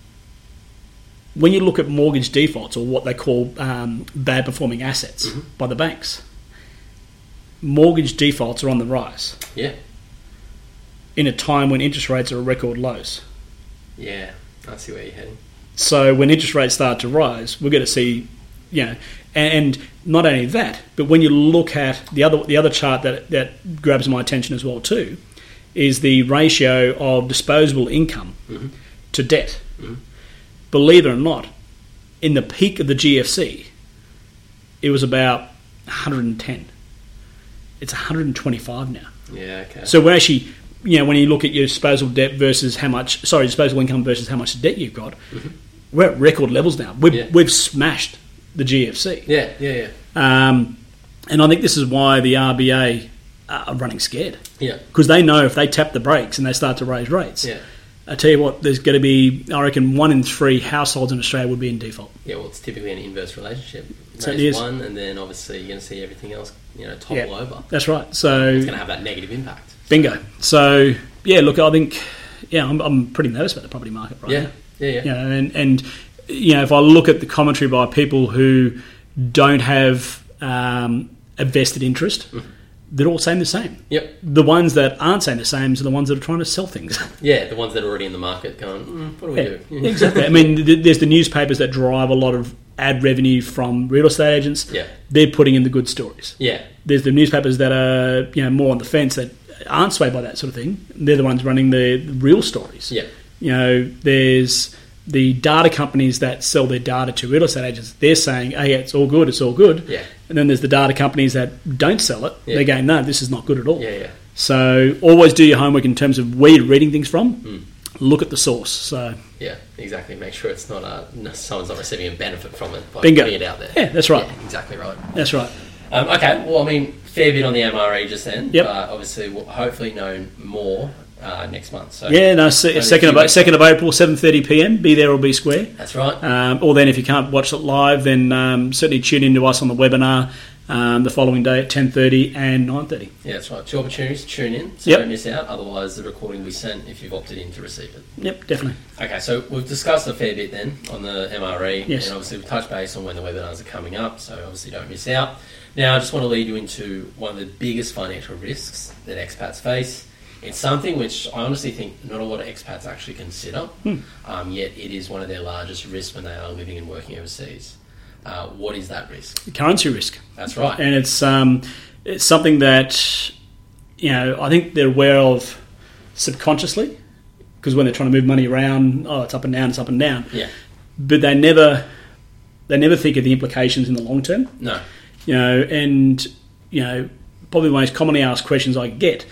When you look at mortgage defaults, or what they call um, bad performing assets mm-hmm. by the banks, mortgage defaults are on the rise. Yeah. In a time when interest rates are at record lows. Yeah, I see where you're heading. So when interest rates start to rise, we're going to see, you know, and not only that, but when you look at the other the other chart that that grabs my attention as well too, is the ratio of disposable income mm-hmm. to debt. Mm-hmm. Believe it or not, in the peak of the G F C, it was about one hundred ten. It's one hundred twenty-five now. Yeah, okay. So we're actually, you know, when you look at your disposable debt versus how much, sorry, disposable income versus how much debt you've got, mm-hmm. we're at record levels now. We've, yeah. we've smashed the G F C. Yeah, yeah, yeah. Um, and I think this is why the R B A are running scared. Yeah. Because they know if they tap the brakes and they start to raise rates, yeah. I tell you what, there's going to be, I reckon, one in three households in Australia would be in default. Yeah, well, it's typically an inverse relationship. So it Raise is. one, and then obviously you're going to see everything else, you know, topple yeah, over. That's right. So it's going to have that negative impact. Bingo. So yeah, look, I think yeah, I'm, I'm pretty nervous about the property market right yeah. now. Yeah, yeah, you know, and and you know, if I look at the commentary by people who don't have um, a vested interest. Mm. They're all saying the same. Yep. The ones that aren't saying the same are the ones that are trying to sell things. Yeah, the ones that are already in the market going, mm, what do we yeah, do? Exactly. I mean, th- there's the newspapers that drive a lot of ad revenue from real estate agents. Yeah. They're putting in the good stories. Yeah. There's the newspapers that are, you know, more on the fence that aren't swayed by that sort of thing. They're the ones running the, the real stories. Yeah. You know, there's the data companies that sell their data to real estate agents. They're saying, hey, it's all good, it's all good. Yeah. And then there's the data companies that don't sell it. Yeah. They're going, no, this is not good at all. Yeah, yeah. So always do your homework in terms of where you're reading things from. Mm. Look at the source. So yeah, exactly. Make sure it's not a, someone's not receiving a benefit from it by Bingo. putting it out there. Yeah, that's right. Yeah, exactly right. That's right. Um, okay, well, I mean, fair bit on the M R E just then. Yep. But obviously, we'll hopefully know more uh, next month. So yeah, no, se- second of second of April, seven thirty p.m. Be there or be square. That's right. Um, or then, if you can't watch it live, then um, certainly tune in to us on the webinar um, the following day at ten thirty and nine thirty. Yeah, that's right. Two opportunities to tune in, so yep. don't miss out. Otherwise, the recording will be sent if you've opted in to receive it. Yep, definitely. Okay, so we've discussed a fair bit then on the M R E, yes. and obviously we've touched base on when the webinars are coming up, so obviously don't miss out. Now, I just want to lead you into one of the biggest financial risks that expats face. It's something which I honestly think not a lot of expats actually consider, hmm. um, yet it is one of their largest risks when they are living and working overseas. Uh, what is that risk? Currency risk. That's right. And it's um, it's something that, you know, I think they're aware of subconsciously, because when they're trying to move money around, oh, it's up and down, it's up and down. Yeah. But they never they never think of the implications in the long term. No. You know, and, you know, probably the most commonly asked questions I get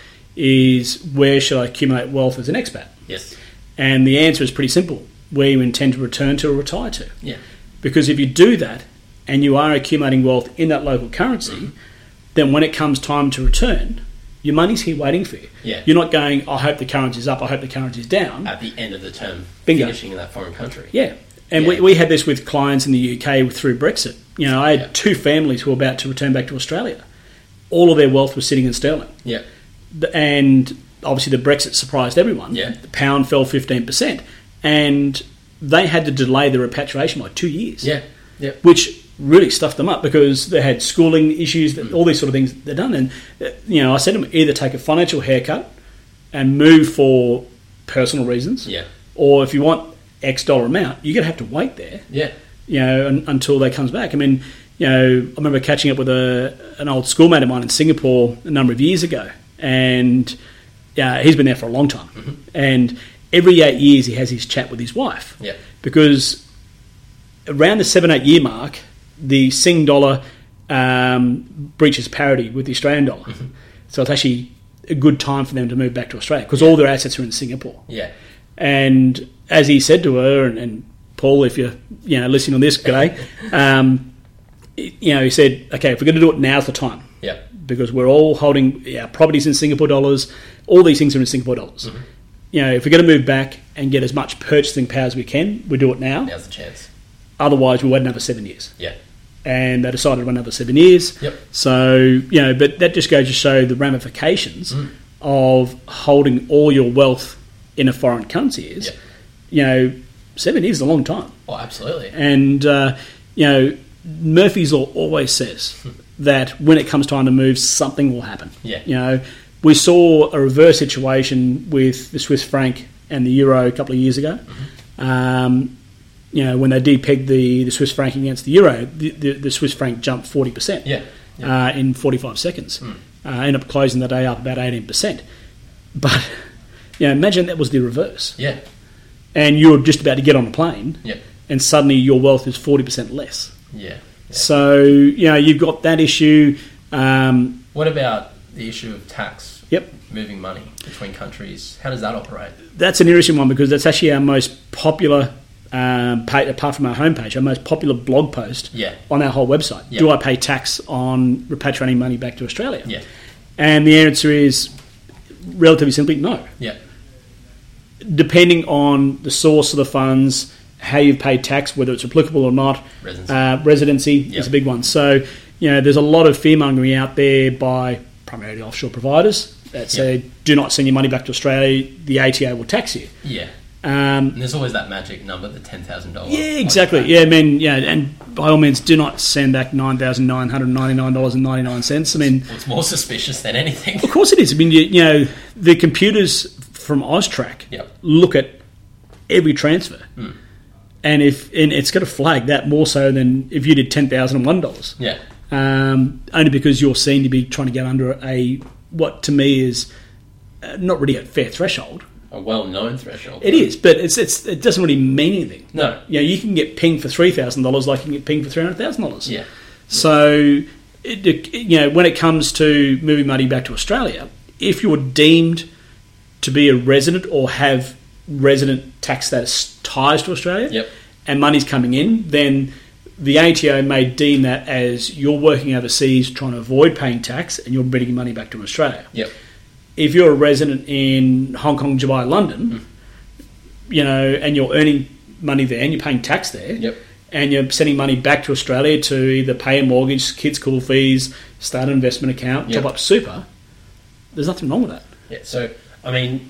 is, where should I accumulate wealth as an expat? Yes. And the answer is pretty simple: where you intend to return to or retire to. Yeah. Because if you do that and you are accumulating wealth in that local currency, mm-hmm. then when it comes time to return, your money's here waiting for you. Yeah. You're not going, I hope the currency's up, I hope the currency's down. At the end of the term, Bingo. Finishing in that foreign country. Yeah. And yeah. we, we had this with clients in the U K through Brexit. You know, I had yeah. two families who were about to return back to Australia. All of their wealth was sitting in sterling. Yeah. And obviously the Brexit surprised everyone. Yeah. The pound fell fifteen percent. And they had to delay the repatriation by two years. Yeah. Yeah. Which really stuffed them up because they had schooling issues, mm. all these sort of things they're done. And, you know, I said to them, either take a financial haircut and move for personal reasons. Yeah. Or if you want X dollar amount, you're going to have to wait there. Yeah. You know, un- until they comes back. I mean, you know, I remember catching up with a an old schoolmate of mine in Singapore a number of years ago, and uh, he's been there for a long time. Mm-hmm. And every eight years he has his chat with his wife. Yeah. Because around the seven, eight year mark, the Sing dollar um, breaches parity with the Australian dollar. Mm-hmm. So it's actually a good time for them to move back to Australia because yeah. all their assets are in Singapore. Yeah. And as he said to her, and, and Paul, if you're you know listening on this, g'day, um, you know, he said, okay, if we're going to do it, now's the time. Yeah. Because we're all holding our properties in Singapore dollars. All these things are in Singapore dollars. Mm-hmm. You know, if we're going to move back and get as much purchasing power as we can, we do it now. Now's the chance. Otherwise, we wait another seven years. Yeah. And they decided to wait another seven years. Yep. So, you know, but that just goes to show the ramifications mm. of holding all your wealth in a foreign currency is. Yep. You know, seven years is a long time. Oh, absolutely. And, uh, you know, Murphy's Law always says that when it comes time to move, something will happen. Yeah. You know, we saw a reverse situation with the Swiss franc and the euro a couple of years ago. Mm-hmm. Um, you know, when they depegged the, the Swiss franc against the euro, the, the, the Swiss franc jumped forty percent yeah. Yeah. Uh, in forty-five seconds. Mm. Uh, ended up closing the day up about eighteen percent. But, you know, imagine that was the reverse. Yeah. And you're just about to get on a plane, yeah. and suddenly your wealth is forty percent less. Yeah. yeah. So, you know, you've got that issue. Um, what about the issue of tax? Yep. Moving money between countries. How does that operate? That's an interesting one because that's actually our most popular, um, page, apart from our homepage, our most popular blog post yeah. on our whole website. Yep. Do I pay tax on repatriating money back to Australia? Yeah. And the answer is relatively simply no. Yeah. Depending on the source of the funds, how you've paid tax, whether it's applicable or not, residency, uh, residency yep. is a big one. So, you know, there's a lot of fear-mongering out there by primarily offshore providers that say, yep. do not send your money back to Australia, the A T O will tax you. Yeah. Um, and there's always that magic number, the ten thousand dollars. Yeah, exactly. Yeah, I mean, yeah, and by all means, do not send back nine thousand nine hundred ninety-nine dollars and ninety-nine cents. I mean... Well, it's more suspicious than anything. Of course it is. I mean, you, you know, the computers from Austrac yep. look at every transfer. Mm. And if and it's got to flag that more so than if you did ten thousand one dollars. Yeah. Um, only because you're seen to be trying to get under a, what to me is uh, not really a fair threshold. A well-known threshold. It is, but it's it's it doesn't really mean anything. No. You know, you can get pinged for three thousand dollars like you can get pinged for three hundred thousand dollars. Yeah. So, it, it, you know, when it comes to moving money back to Australia, if you're deemed to be a resident or have resident tax status ties to Australia, yep. and money's coming in, then the A T O may deem that as you're working overseas trying to avoid paying tax and you're bringing money back to Australia. Yep. If you're a resident in Hong Kong, Dubai, London, mm. you know, and you're earning money there and you're paying tax there, yep. and you're sending money back to Australia to either pay a mortgage, kids' school fees, start an investment account, yep. top up super, there's nothing wrong with that. Yeah, so, I mean,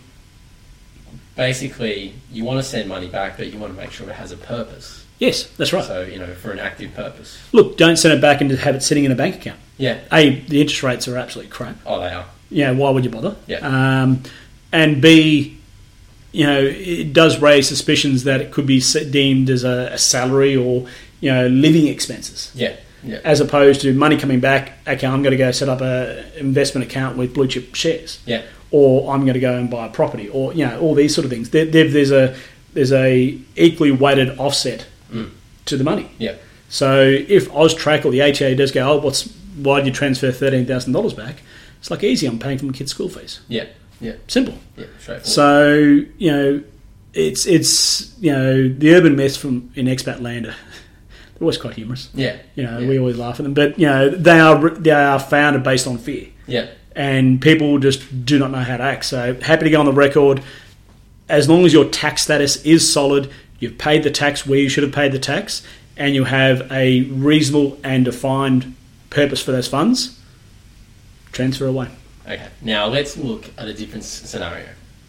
basically, you want to send money back, but you want to make sure it has a purpose. Yes, that's right. So, you know, for an active purpose. Look, don't send it back and just have it sitting in a bank account. Yeah. A, the interest rates are absolutely crap. Oh, they are. Yeah, why would you bother? Yeah. Um, and B, you know, it does raise suspicions that it could be deemed as a, a salary or, you know, living expenses. Yeah. Yeah. As opposed to money coming back, okay, I'm going to go set up an investment account with blue chip shares. Yeah. Or I'm going to go and buy a property, or, you know, all these sort of things. There, there, there's a there's a equally weighted offset mm. to the money. Yeah. So if Austrac or the A T O does go, oh, what's why did you transfer thirteen thousand dollars back? It's like easy. I'm paying for my kids' school fees. Yeah. Yeah. Simple. Yeah. Straightforward. So you know, it's it's you know the urban myths from in expat land are they're always quite humorous. Yeah. You know, yeah. we always laugh at them, but you know they are they are founded based on fear. Yeah. And people just do not know how to act. So happy to go on the record. As long as your tax status is solid, you've paid the tax where you should have paid the tax, and you have a reasonable and defined purpose for those funds, transfer away. Okay. Now let's look at a different scenario.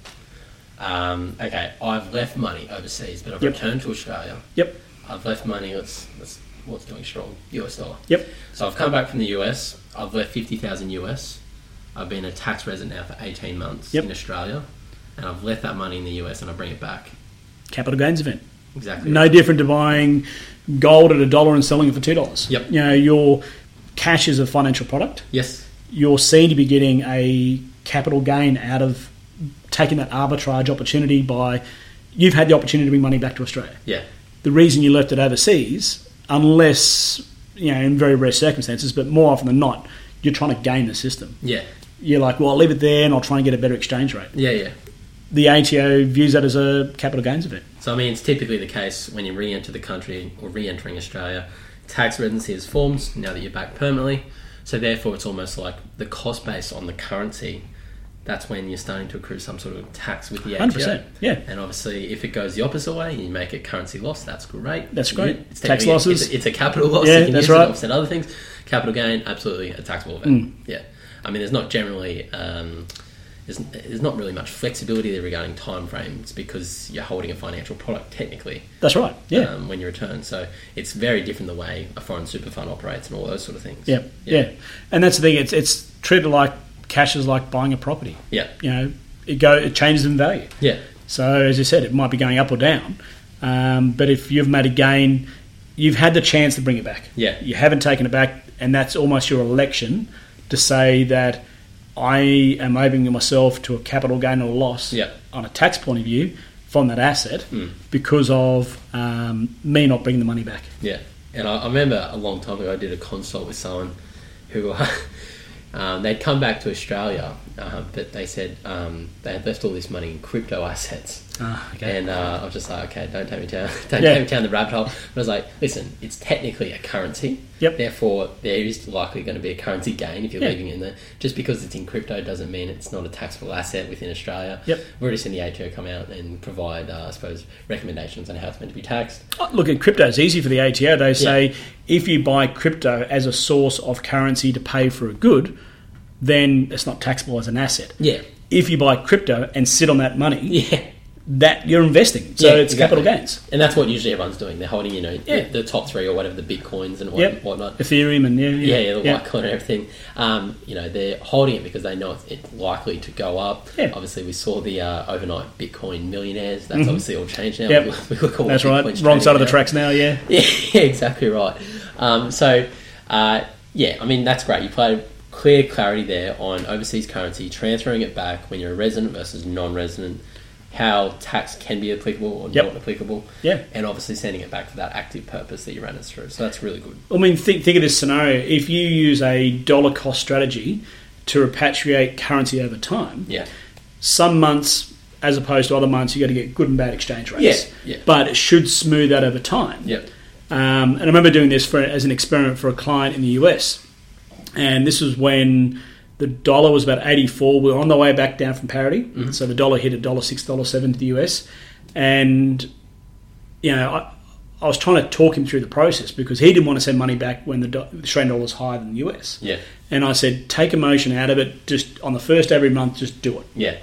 Um, okay, I've left money overseas, but I've yep. returned to Australia. Yep. I've left money. Let's, let's what's doing strong? U S dollar. Yep. So I've come back from the U S. I've left fifty thousand U S. I've been a tax resident now for eighteen months yep. in Australia, and I've left that money in the U S and I bring it back. Capital gains event. Exactly. No different to buying gold at a dollar and selling it for two dollars. Yep. You know, your cash is a financial product. Yes. You're seen to be getting a capital gain out of taking that arbitrage opportunity by you've had the opportunity to bring money back to Australia. Yeah. The reason you left it overseas, unless, you know, in very rare circumstances, but more often than not, you're trying to game the system. Yeah. You're like, well, I'll leave it there and I'll try and get a better exchange rate. Yeah, yeah. the A T O views that as a capital gains event. So, I mean, it's typically the case when you re-enter the country or re-entering Australia, tax residency is formed now that you're back permanently. So, therefore, it's almost like the cost base on the currency. That's when you're starting to accrue some sort of tax with the A T O. one hundred percent, yeah. And obviously, if it goes the opposite way and you make a currency loss, that's great. That's great. It's tax losses. It's a, it's a capital loss. Yeah, you can that's use right. it to offset other things. Capital gain, absolutely a taxable event. Mm. Yeah. I mean, there's not generally... Um, there's, there's not really much flexibility there regarding time frames because you're holding a financial product technically. That's right, yeah. Um, when you return. So it's very different the way a foreign super fund operates and all those sort of things. Yeah, yeah. yeah. And that's the thing, it's it's treated like cash is like buying a property. Yeah. You know, it go it changes in value. Yeah. So as you said, it might be going up or down. Um, but if you've made a gain, you've had the chance to bring it back. Yeah. You haven't taken it back, and that's almost your election to say that I am opening myself to a capital gain or loss yeah. on a tax point of view from that asset mm. because of um, me not bringing the money back. Yeah. And I, I remember a long time ago I did a consult with someone who um, they'd come back to Australia, uh, but they said um, they had left all this money in crypto assets. Ah, okay. And uh, I was just like, okay, don't take me down, don't Yeah. take me down the rabbit hole. But I was like, listen, it's technically a currency. Yep. Therefore, there is likely going to be a currency gain if you're Yeah. leaving it in there. Just because it's in crypto doesn't mean it's not a taxable asset within Australia. Yep. We've already seen the A T O come out and provide, uh, I suppose, recommendations on how it's meant to be taxed. Oh, look, at crypto is easy for the A T O. They say if you buy crypto as a source of currency to pay for a good, then it's not taxable as an asset. Yeah. If you buy crypto and sit on that money, Yeah. that you're investing. So Yeah, it's exactly. capital gains. And that's what usually everyone's doing. They're holding, you know, Yeah. the, the top three or whatever, the bitcoins and what, Yep. whatnot. Ethereum and yeah, Yeah, yeah, yeah, the yeah. Litecoin and everything. Um, you know, they're holding it because they know it's, it's likely to go up. Yeah. Obviously, we saw the uh, overnight Bitcoin millionaires. That's Mhm. obviously all changed now. Yep. We, we look at what That's right. Bitcoin's Wrong trading side of the now. tracks now, yeah. Yeah, exactly right. Um, so, uh, yeah, I mean, that's great. You played clear clarity there on overseas currency, transferring it back when you're a resident versus non-resident, how tax can be applicable or Yep. not applicable, Yeah. and obviously sending it back for that active purpose that you ran us through. So that's really good. I mean, think, think of this scenario. If you use a dollar cost strategy to repatriate currency over time, Yeah. some months, as opposed to other months, you've got to get good and bad exchange rates. Yeah, yeah. But it should smooth out over time. Yep. Um, and I remember doing this for as an experiment for a client in the U S. And this was when the dollar was about eighty-four. We were on the way back down from parity. Mm-hmm. So the dollar hit a dollar six, dollar seven to the U S. And, you know, I, I was trying to talk him through the process because he didn't want to send money back when the, do- the Australian dollar was higher than the U S. Yeah. And I said, take emotion out of it. Just on the first every month, just do it. Yeah.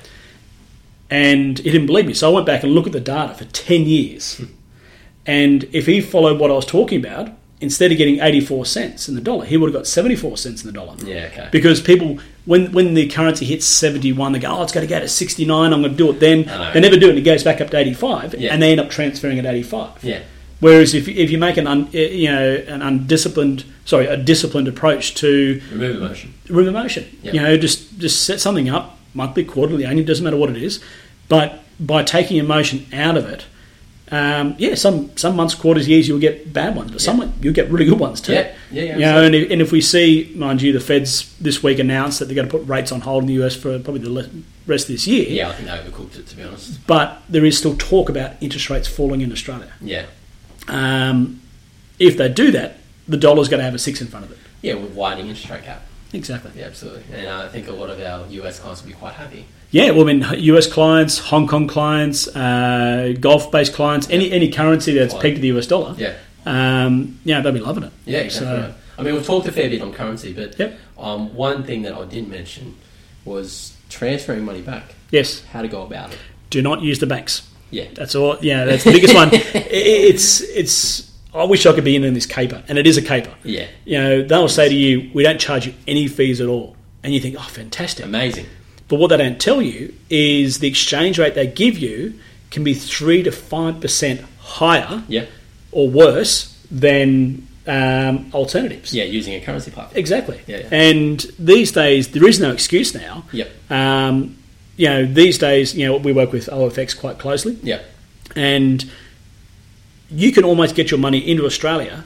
And he didn't believe me. So I went back and looked at the data for ten years. And if he followed what I was talking about, instead of getting eighty-four cents in the dollar, he would have got seventy-four cents in the dollar. Yeah, okay. Because people, when when the currency hits seventy-one, they go, oh, it's got to go to sixty-nine, I'm going to do it then. I know. They never do it, and it goes back up to eighty-five, Yeah. and they end up transferring at eighty-five. Yeah. Whereas if if you make an un, you know an undisciplined, sorry, a disciplined approach to Remove emotion. remove emotion, Yep. you know, just just set something up monthly, quarterly, annually, doesn't matter what it is, but by taking emotion out of it, um, yeah, some some months, quarters, years you'll get bad ones, but Yeah. some you'll get really good ones too. Yeah, yeah, yeah. You know, and if, and if we see, mind you, the Feds this week announced that they're going to put rates on hold in the U S for probably the le- rest of this year. Yeah, I think they overcooked it, to be honest. But there is still talk about interest rates falling in Australia. Yeah. Um, if they do that, the dollar's going to have a six in front of it. Yeah, with widening interest rate cap. Exactly. Yeah, absolutely. And uh, I think a lot of our U S clients will be quite happy. Yeah, well, I mean, U S clients, Hong Kong clients, uh, Gulf-based clients, any any currency that's Fine. pegged to the U S dollar, Yeah. um, yeah, they'll be loving it. Yeah, exactly So- right. I mean, we've talked a fair bit on currency, but Yep. um, one thing that I didn't mention was transferring money back. Yes, How to go about it. do not use the banks. Yeah. That's all. Yeah, that's the biggest one. It, it's it's. I wish I could be in, in this caper, and it is a caper. Yeah. You know, they'll say to you, "We don't charge you any fees at all," and you think, "Oh, fantastic!" Amazing. But what they don't tell you is the exchange rate they give you can be three to five percent higher Yeah. or worse than um, alternatives. Yeah, using a currency platform. Exactly. Yeah, yeah. And these days, there is no excuse now. Yep. Um, you know, these days, you know, we work with O F X quite closely, Yep. and you can almost get your money into Australia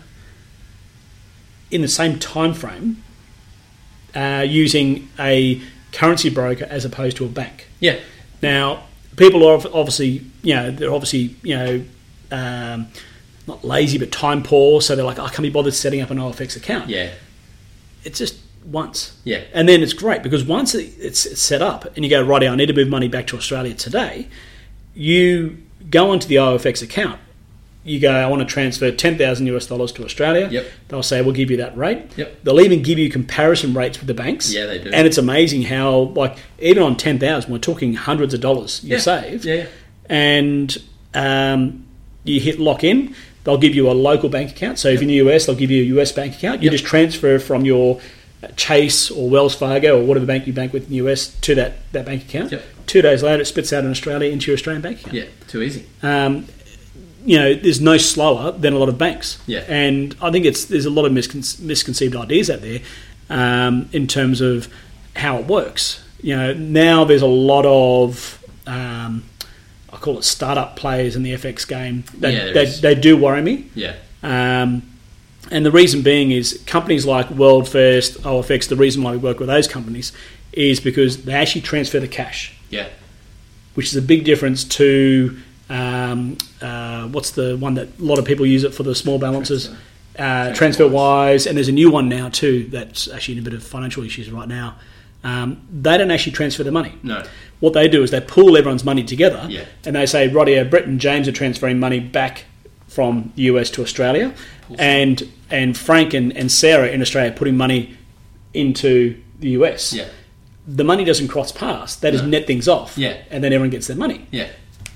in the same time frame uh, using a currency broker as opposed to a bank. Yeah. Now, people are obviously, you know, they're obviously, you know, um, not lazy, but time poor. So they're like, I can't be bothered setting up an O F X account. Yeah. It's just once. Yeah. And then it's great because once it's, it's set up and you go, righty, I need to move money back to Australia today, you go onto the O F X account. You go, I want to transfer ten thousand US dollars to Australia. Yep. They'll say, we'll give you that rate. Yep. They'll even give you comparison rates with the banks. Yeah, they do. And it's amazing how, like, even on ten thousand, we're talking hundreds of dollars you yeah. save. Yeah. And um, you hit lock in, they'll give you a local bank account. So if you're in the U S, they'll give you a U S bank account. You yep. just transfer from your Chase or Wells Fargo or whatever bank you bank with in the U S to that, that bank account. Yep. Two days later, it spits out in Australia into your Australian bank account. Yeah, too easy. Um, you know, there's no slower than a lot of banks. Yeah. And I think it's there's a lot of miscon- misconceived ideas out there um, in terms of how it works. You know, now there's a lot of, um, I call it startup players in the F X game. They, yeah, they, they do worry me. Yeah. Um, and the reason being is companies like World First, O F X, the reason why we work with those companies is because they actually transfer the cash. Yeah. Which is a big difference to... Um, uh, what's the one that a lot of people use it for the small balances? Transfer, uh, transfer wise, and there's a new one now too that's actually in a bit of financial issues right now. Um, they don't actually transfer the money. No. What they do is they pool everyone's money together, yeah. and they say, "Right, Brett and James are transferring money back from the U S to Australia, and and Frank and, and Sarah in Australia are putting money into the U S." Yeah. The money doesn't cross paths; they just no. net things off, yeah. and then everyone gets their money. Yeah.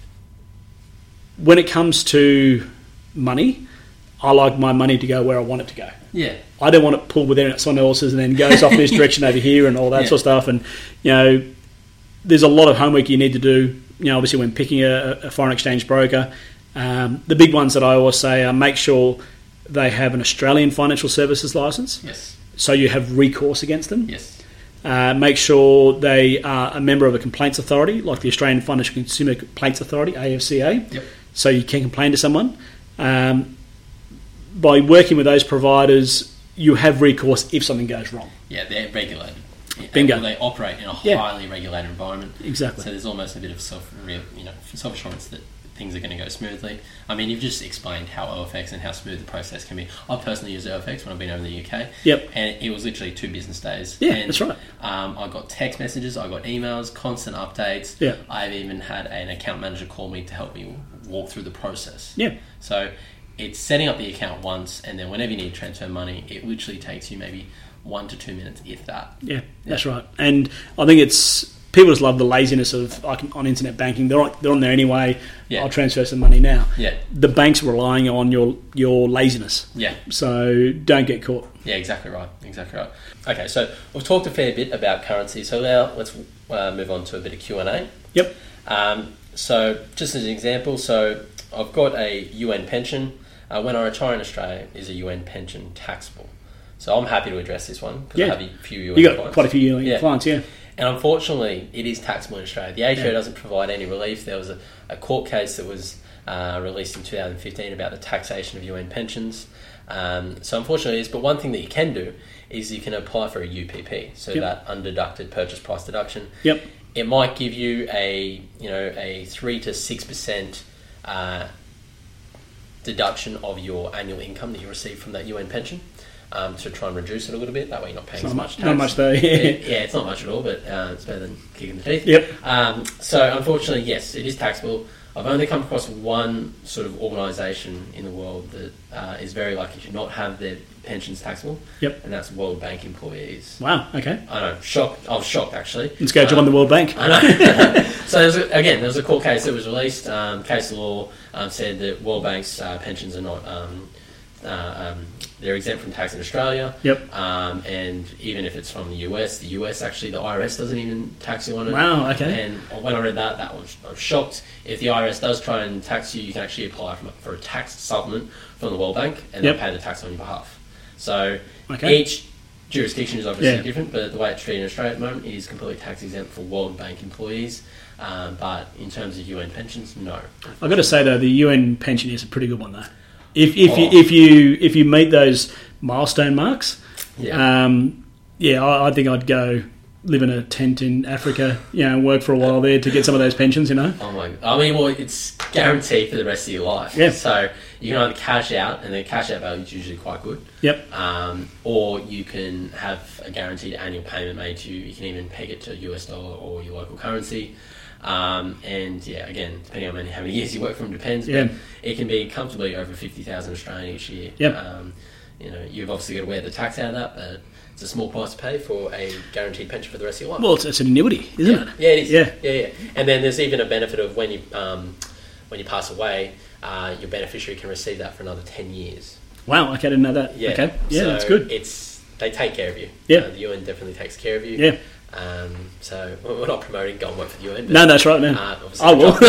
When it comes to money, I like my money to go where I want it to go. Yeah. I don't want it pulled with someone else's and then goes off this direction over here and all that yeah. sort of stuff. And, you know, there's a lot of homework you need to do, you know, obviously when picking a, a foreign exchange broker. Um, the big ones that I always say are make sure they have an Australian financial services licence. Yes. So you have recourse against them. Yes. Uh, make sure they are a member of a complaints authority, like the Australian Financial Consumer Complaints Authority, A F C A. Yep. So you can complain to someone. Um, by working with those providers, you have recourse if something goes wrong. Yeah, they're regulated. Bingo. They operate in a yeah. highly regulated environment. Exactly. So there's almost a bit of self, you know, self assurance that things are going to go smoothly. I mean, you've just explained how O F X and how smooth the process can be. I've personally used O F X when I've been over in the U K. Yep. And it was literally two business days. Yeah, and, that's right. Um, I got text messages, I got emails, constant updates. Yeah. I've even had an account manager call me to help me walk through the process. Yeah. So it's setting up the account once, and then whenever you need to transfer money, it literally takes you maybe one to two minutes, if that. Yeah, yeah. That's right. And I think it's people just love the laziness of like, on internet banking. They're on, they're on there anyway. Yeah. I'll transfer some money now. Yeah. The bank's relying on your your laziness. Yeah. So don't get caught. Yeah, exactly right. Exactly right. Okay, so we've talked a fair bit about currency. So now let's uh, move on to a bit of Q and A. Yep. Um, so just as an example, so I've got a U N pension. Uh, when I retire in Australia, is a U N pension taxable? So I'm happy to address this one because yeah. I have a few U N you got clients. quite a few U N yeah. clients, yeah. And unfortunately, it is taxable in Australia. The A T O yeah. doesn't provide any relief. There was a, a court case that was uh, released in two thousand fifteen about the taxation of U N pensions. Um, so unfortunately, it is. But one thing that you can do is you can apply for a U P P, so yep. that undeducted purchase price deduction. Yep. It might give you a you know a three to six percent uh, deduction of your annual income that you receive from that U N pension. Um, to try and reduce it a little bit, that way you're not paying it's as not much tax. Not much though. Yeah. yeah, yeah, it's not much at all, but uh, it's better than kicking the teeth. Yep. Um, so unfortunately, yes, it is taxable. I've only come across one sort of organisation in the world that uh, is very lucky to not have their pensions taxable. Yep. And that's World Bank employees. Wow. Okay. I know. Shocked. I was shocked actually. Let's go join um, the World Bank. I know. So there's a, again, there was a court case that was released. Um, case of law um, said that World Bank's uh, pensions are not. Um, uh, um, they're exempt from tax in Australia. Yep. Um, and even if it's from the U S, the U S actually, the I R S doesn't even tax you on it. Wow, okay. And when I read that, that was, I was shocked. If the I R S does try and tax you, you can actually apply for, for a tax supplement from the World Bank and yep. they'll pay the tax on your behalf. So okay. each jurisdiction is obviously yeah. different, but the way it's treated in Australia at the moment, it is completely tax exempt for World Bank employees. Um, but in terms of U N pensions, no. I've got to say though, the U N pension is a pretty good one though. If if oh. you if you if you meet those milestone marks, yeah, um, yeah, I, I think I'd go live in a tent in Africa, you know, and work for a while there to get some of those pensions, you know? Oh my! I mean, well, it's guaranteed for the rest of your life. Yeah. So you can either cash out, and the cash out value is usually quite good. Yep. Um, or you can have a guaranteed annual payment made to you. You can even peg it to U S dollar or your local currency. Um, and yeah, again, depending on how many years you work from, depends. But Yeah. it can be comfortably over fifty thousand Australian each year. Yep. Um, you know, you've obviously got to wear the tax out of that, but it's a small price to pay for a guaranteed pension for the rest of your life. Well, it's, it's an annuity, isn't yeah. it? Yeah, it is. Yeah. yeah, yeah. And then there's even a benefit of when you um, when you pass away, uh, your beneficiary can receive that for another ten years. Wow, okay, I didn't know that. Yeah. Okay, yeah, so that's good. It's they take care of you. Yeah. Uh, the U N definitely takes care of you. Yeah. Um, so we're not promoting go and work for the U N. But, No, that's right, no. Uh, obviously I will.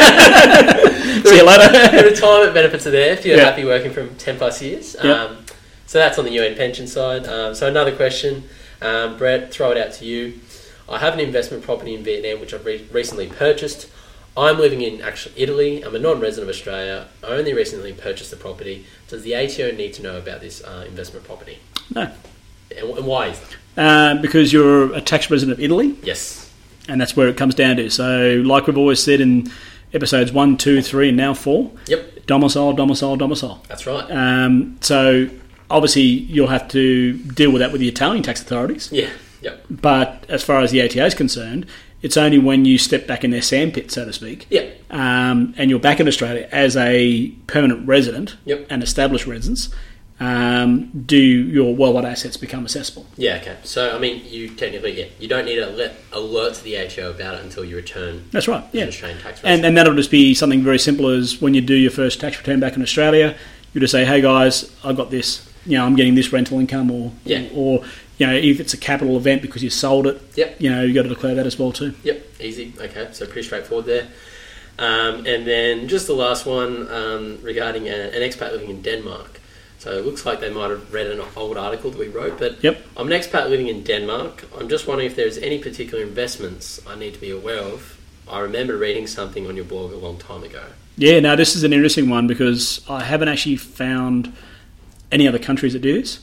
the See you later. retirement benefits are there if you're Yeah. happy working from ten plus years. Yeah. Um, so that's on the U N pension side. Um, so another question, um, Brett, throw it out to you. I have an investment property in Vietnam which I've re- recently purchased. I'm living in actually Italy. I'm a non-resident of Australia. I only recently purchased the property. Does the A T O need to know about this uh, investment property? No. And, and why is that? Uh, because you're a tax resident of Italy, Yes. and that's where it comes down to. So, like we've always said in episodes one, two, three, and now four, Yep. domicile, domicile, domicile. That's right. Um, so, obviously, you'll have to deal with that with the Italian tax authorities. Yeah. Yep. But as far as the A T O is concerned, it's only when you step back in their sandpit, so to speak, Yep. um, and you're back in Australia as a permanent resident, Yep. an established residence, um, do your worldwide assets become accessible. Yeah, okay. So, I mean, you technically, yeah, you don't need to let alert to the A T O about it until you return That's right, as yeah. an Australian tax And, resident. and that'll just be something very simple as when you do your first tax return back in Australia, you just say, hey guys, I've got this, you know, I'm getting this rental income, or, Yeah. or you know, if it's a capital event because you sold it, Yep. you know, you've got to declare that as well too. Yep, easy. Okay, so pretty straightforward there. Um, and then just the last one um, regarding a, an expat living in Denmark. So it looks like they might have read an old article that we wrote, but Yep. I'm an expat living in Denmark. I'm just wondering if there's any particular investments I need to be aware of. I remember reading something on your blog a long time ago. Yeah, now this is an interesting one because I haven't actually found any other countries that do this.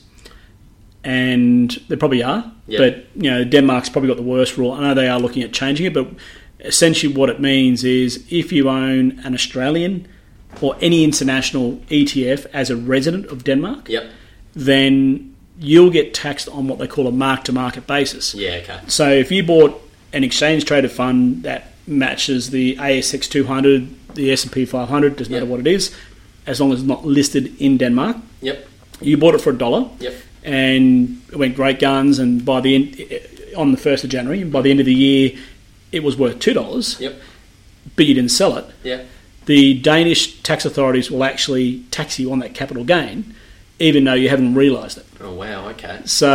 And there probably are, Yep. but you know, Denmark's probably got the worst rule. I know they are looking at changing it, but essentially what it means is if you own an Australian or any international E T F as a resident of Denmark, Yep. then you'll get taxed on what they call a mark-to-market basis. Yeah, okay. So if you bought an exchange-traded fund that matches the A S X two hundred, the S and P five hundred, doesn't matter Yep. what it is, as long as it's not listed in Denmark, Yep. you bought it for a dollar, Yep. and it went great guns, and by the end, on the first of January, by the end of the year, it was worth two dollars, Yep. but you didn't sell it. Yeah. The Danish tax authorities will actually tax you on that capital gain, even though you haven't realised it. Oh, wow, okay.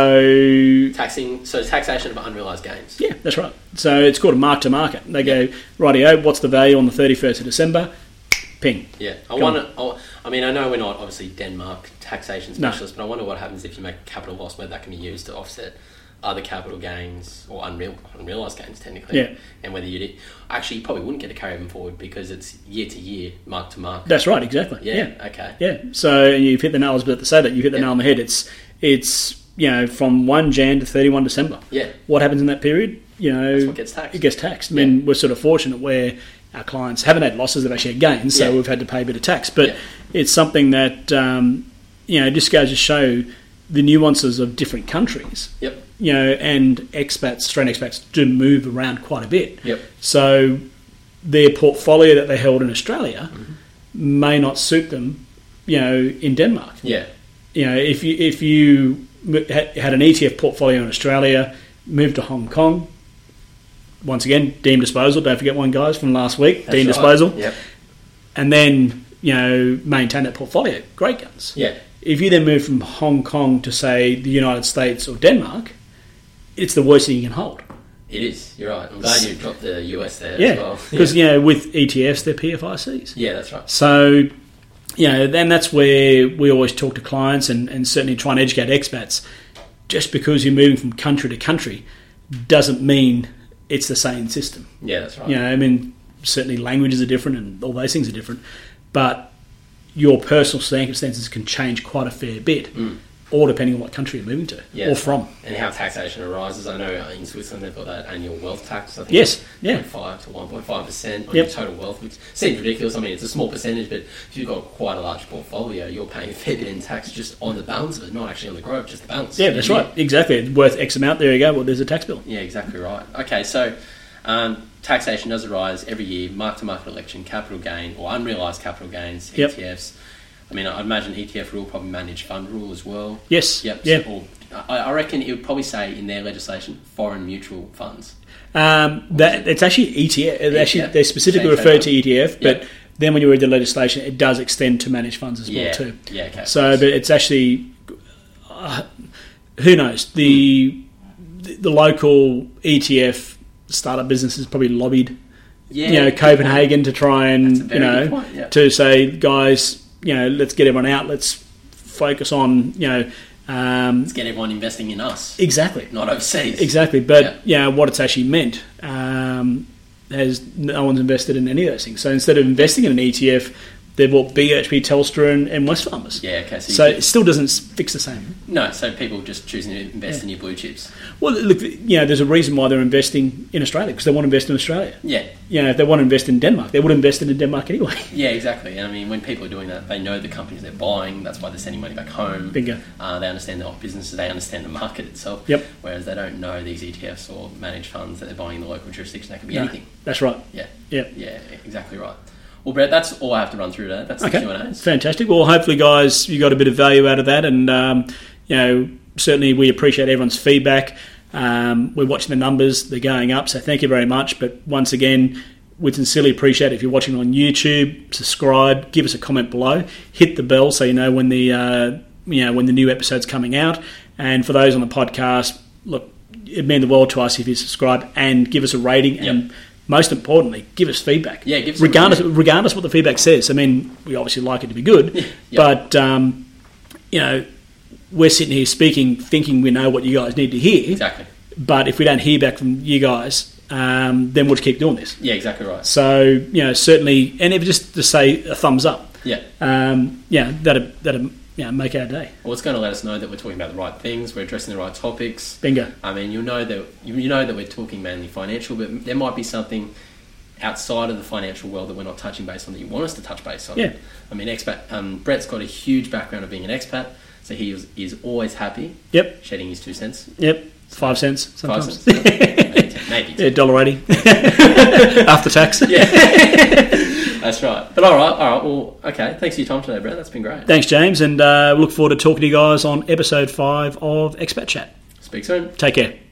So, Taxing, so taxation of unrealised gains. yeah, that's right. So it's called a mark-to-market. They go, rightio, what's the value on the thirty-first of December? Ping. Yeah, I Go wonder. I I mean, I know we're not obviously Denmark taxation No. specialists, but I wonder what happens if you make a capital loss, whether that can be used to offset other capital gains or unreal, unrealised gains, technically. Yeah. And whether you did actually, you probably wouldn't get to carry them forward because it's year to year, mark to mark. That's right, exactly. Yeah. Yeah. Okay. Yeah. So you've hit the nail, I was about to say that, you've hit the Yeah. nail on the head. It's, it's you know, from first of January to thirty-first of December. Yeah. What happens in that period? You know, That's what gets taxed. It gets taxed. I mean, Yeah. we're sort of fortunate where our clients haven't had losses, they've actually had gains, so Yeah. we've had to pay a bit of tax. But Yeah. it's something that, um, you know, just goes to show the nuances of different countries. Yep. You know, and expats, Australian expats do move around quite a bit. Yep. So their portfolio that they held in Australia Mm-hmm. may not suit them, you know, in Denmark. Yeah. You know, if you if you had had an E T F portfolio in Australia, moved to Hong Kong, once again, deemed disposal. Don't forget one, guys, from last week, That's deemed right. disposal. Yep. And then, you know, maintain that portfolio. Great guns. Yeah. If you then move from Hong Kong to, say, the United States or Denmark, it's the worst thing you can hold. It is. You're right. I'm glad you dropped the U S there as Yeah, well. because, yeah. you know, with E T Fs, they're P F I Cs. Yeah, that's right. So, you know, then that's where we always talk to clients and, and certainly try and educate expats. Just because you're moving from country to country doesn't mean it's the same system. Yeah, that's right. You know, I mean, certainly languages are different and all those things are different, but your personal circumstances can change quite a fair bit. Mm. or depending on what country you're moving to Yeah. or from. And how taxation arises. I know in Switzerland they've got that annual wealth tax. I think Yes, yeah. zero point five to one point five percent on Yep. your total wealth, which seems ridiculous. I mean, it's a small percentage, but if you've got quite a large portfolio, you're paying a fair bit in tax just on the balance of it, not actually on the growth, just the balance. Yeah, that's right. Exactly. It's worth X amount. There you go. Well, there's a tax bill. Yeah, exactly right. Okay, so um, taxation does arise every year, mark-to-market election, capital gain, or unrealised capital gains, Yep. E T Fs. I mean, I'd imagine E T F rule probably manage fund rule as well. Yes. Yep. Yeah. So, or, I I reckon it would probably say in their legislation, foreign mutual funds. Um, that it's actually E T F. They actually, E T F. they specifically Same refer thing. to E T F, but Yep. then when you read the legislation, it does extend to managed funds as Yeah. well too. Yeah. Okay. So, but it's actually uh, who knows the the local E T F startup business is probably lobbied, yeah, you know, good Copenhagen to try That's a and very you know good point, yeah. to say, guys, you know, let's get everyone out. Let's focus on you know um, Let's get everyone investing in us, exactly. not overseas. Exactly, but Yeah. you know, what it's actually meant um, has no one's invested in any of those things. So instead of investing in an E T F, they bought B H P, Telstra, and, and Wesfarmers. Yeah. Okay. So, you So get- it still doesn't fix the same. no. So people just choosing to invest in your blue chips. Well, look, you know, there's a reason why they're investing in Australia because they want to invest in Australia. Yeah. You know, if they want to invest in Denmark, they would have invested in Denmark anyway. Yeah, exactly. I mean, when people are doing that, they know the companies they're buying. That's why they're sending money back home. Bingo. Uh, they understand their businesses. They understand the market itself. Yep. Whereas they don't know these E T Fs or managed funds that they're buying in the local jurisdiction. That could be No, anything. that's right. Yeah. Yep. Yeah. Exactly right. Well, Brett, that's all I have to run through today. That's the Okay, Q and A's. fantastic. Well, hopefully, guys, you got a bit of value out of that, and um, you know, certainly we appreciate everyone's feedback. Um, we're watching the numbers; they're going up, so thank you very much. But once again, we sincerely appreciate it if you're watching on YouTube. Subscribe, give us a comment below, hit the bell so you know when the uh, you know when the new episode's coming out. And for those on the podcast, look, it'd mean the world to us if you subscribe and give us a rating and. Yep. Most importantly, give us feedback. Yeah, give us a regardless, review. regardless what the feedback says. I mean, we obviously like it to be good, Yeah. but um, you know, we're sitting here speaking, thinking we know what you guys need to hear. Exactly. But if we don't hear back from you guys, um, then we'll just keep doing this. Yeah, exactly right. So you know, certainly, and if just to say a thumbs up, Yeah. um, yeah, that'd that'd you know, make our day. Well, it's going to let us know that we're talking about the right things. We're addressing the right topics. Bingo. I mean, you'll know that you you know that we're talking mainly financial, but there might be something outside of the financial world that we're not touching base on that you want us to touch base on. Yeah. I mean, expat. Um, Brett's got a huge background of being an expat, so he is, is always happy Yep. shedding his two cents. Yep. Five cents Five sometimes. cents. maybe ten, maybe ten. Yeah, dollar eighty after tax. Yeah. That's right. But all right, all right. Well, okay. Thanks for your time today, Brett. That's been great. Thanks, James, and uh, look forward to talking to you guys on episode five of Expat Chat. Speak soon. Take care.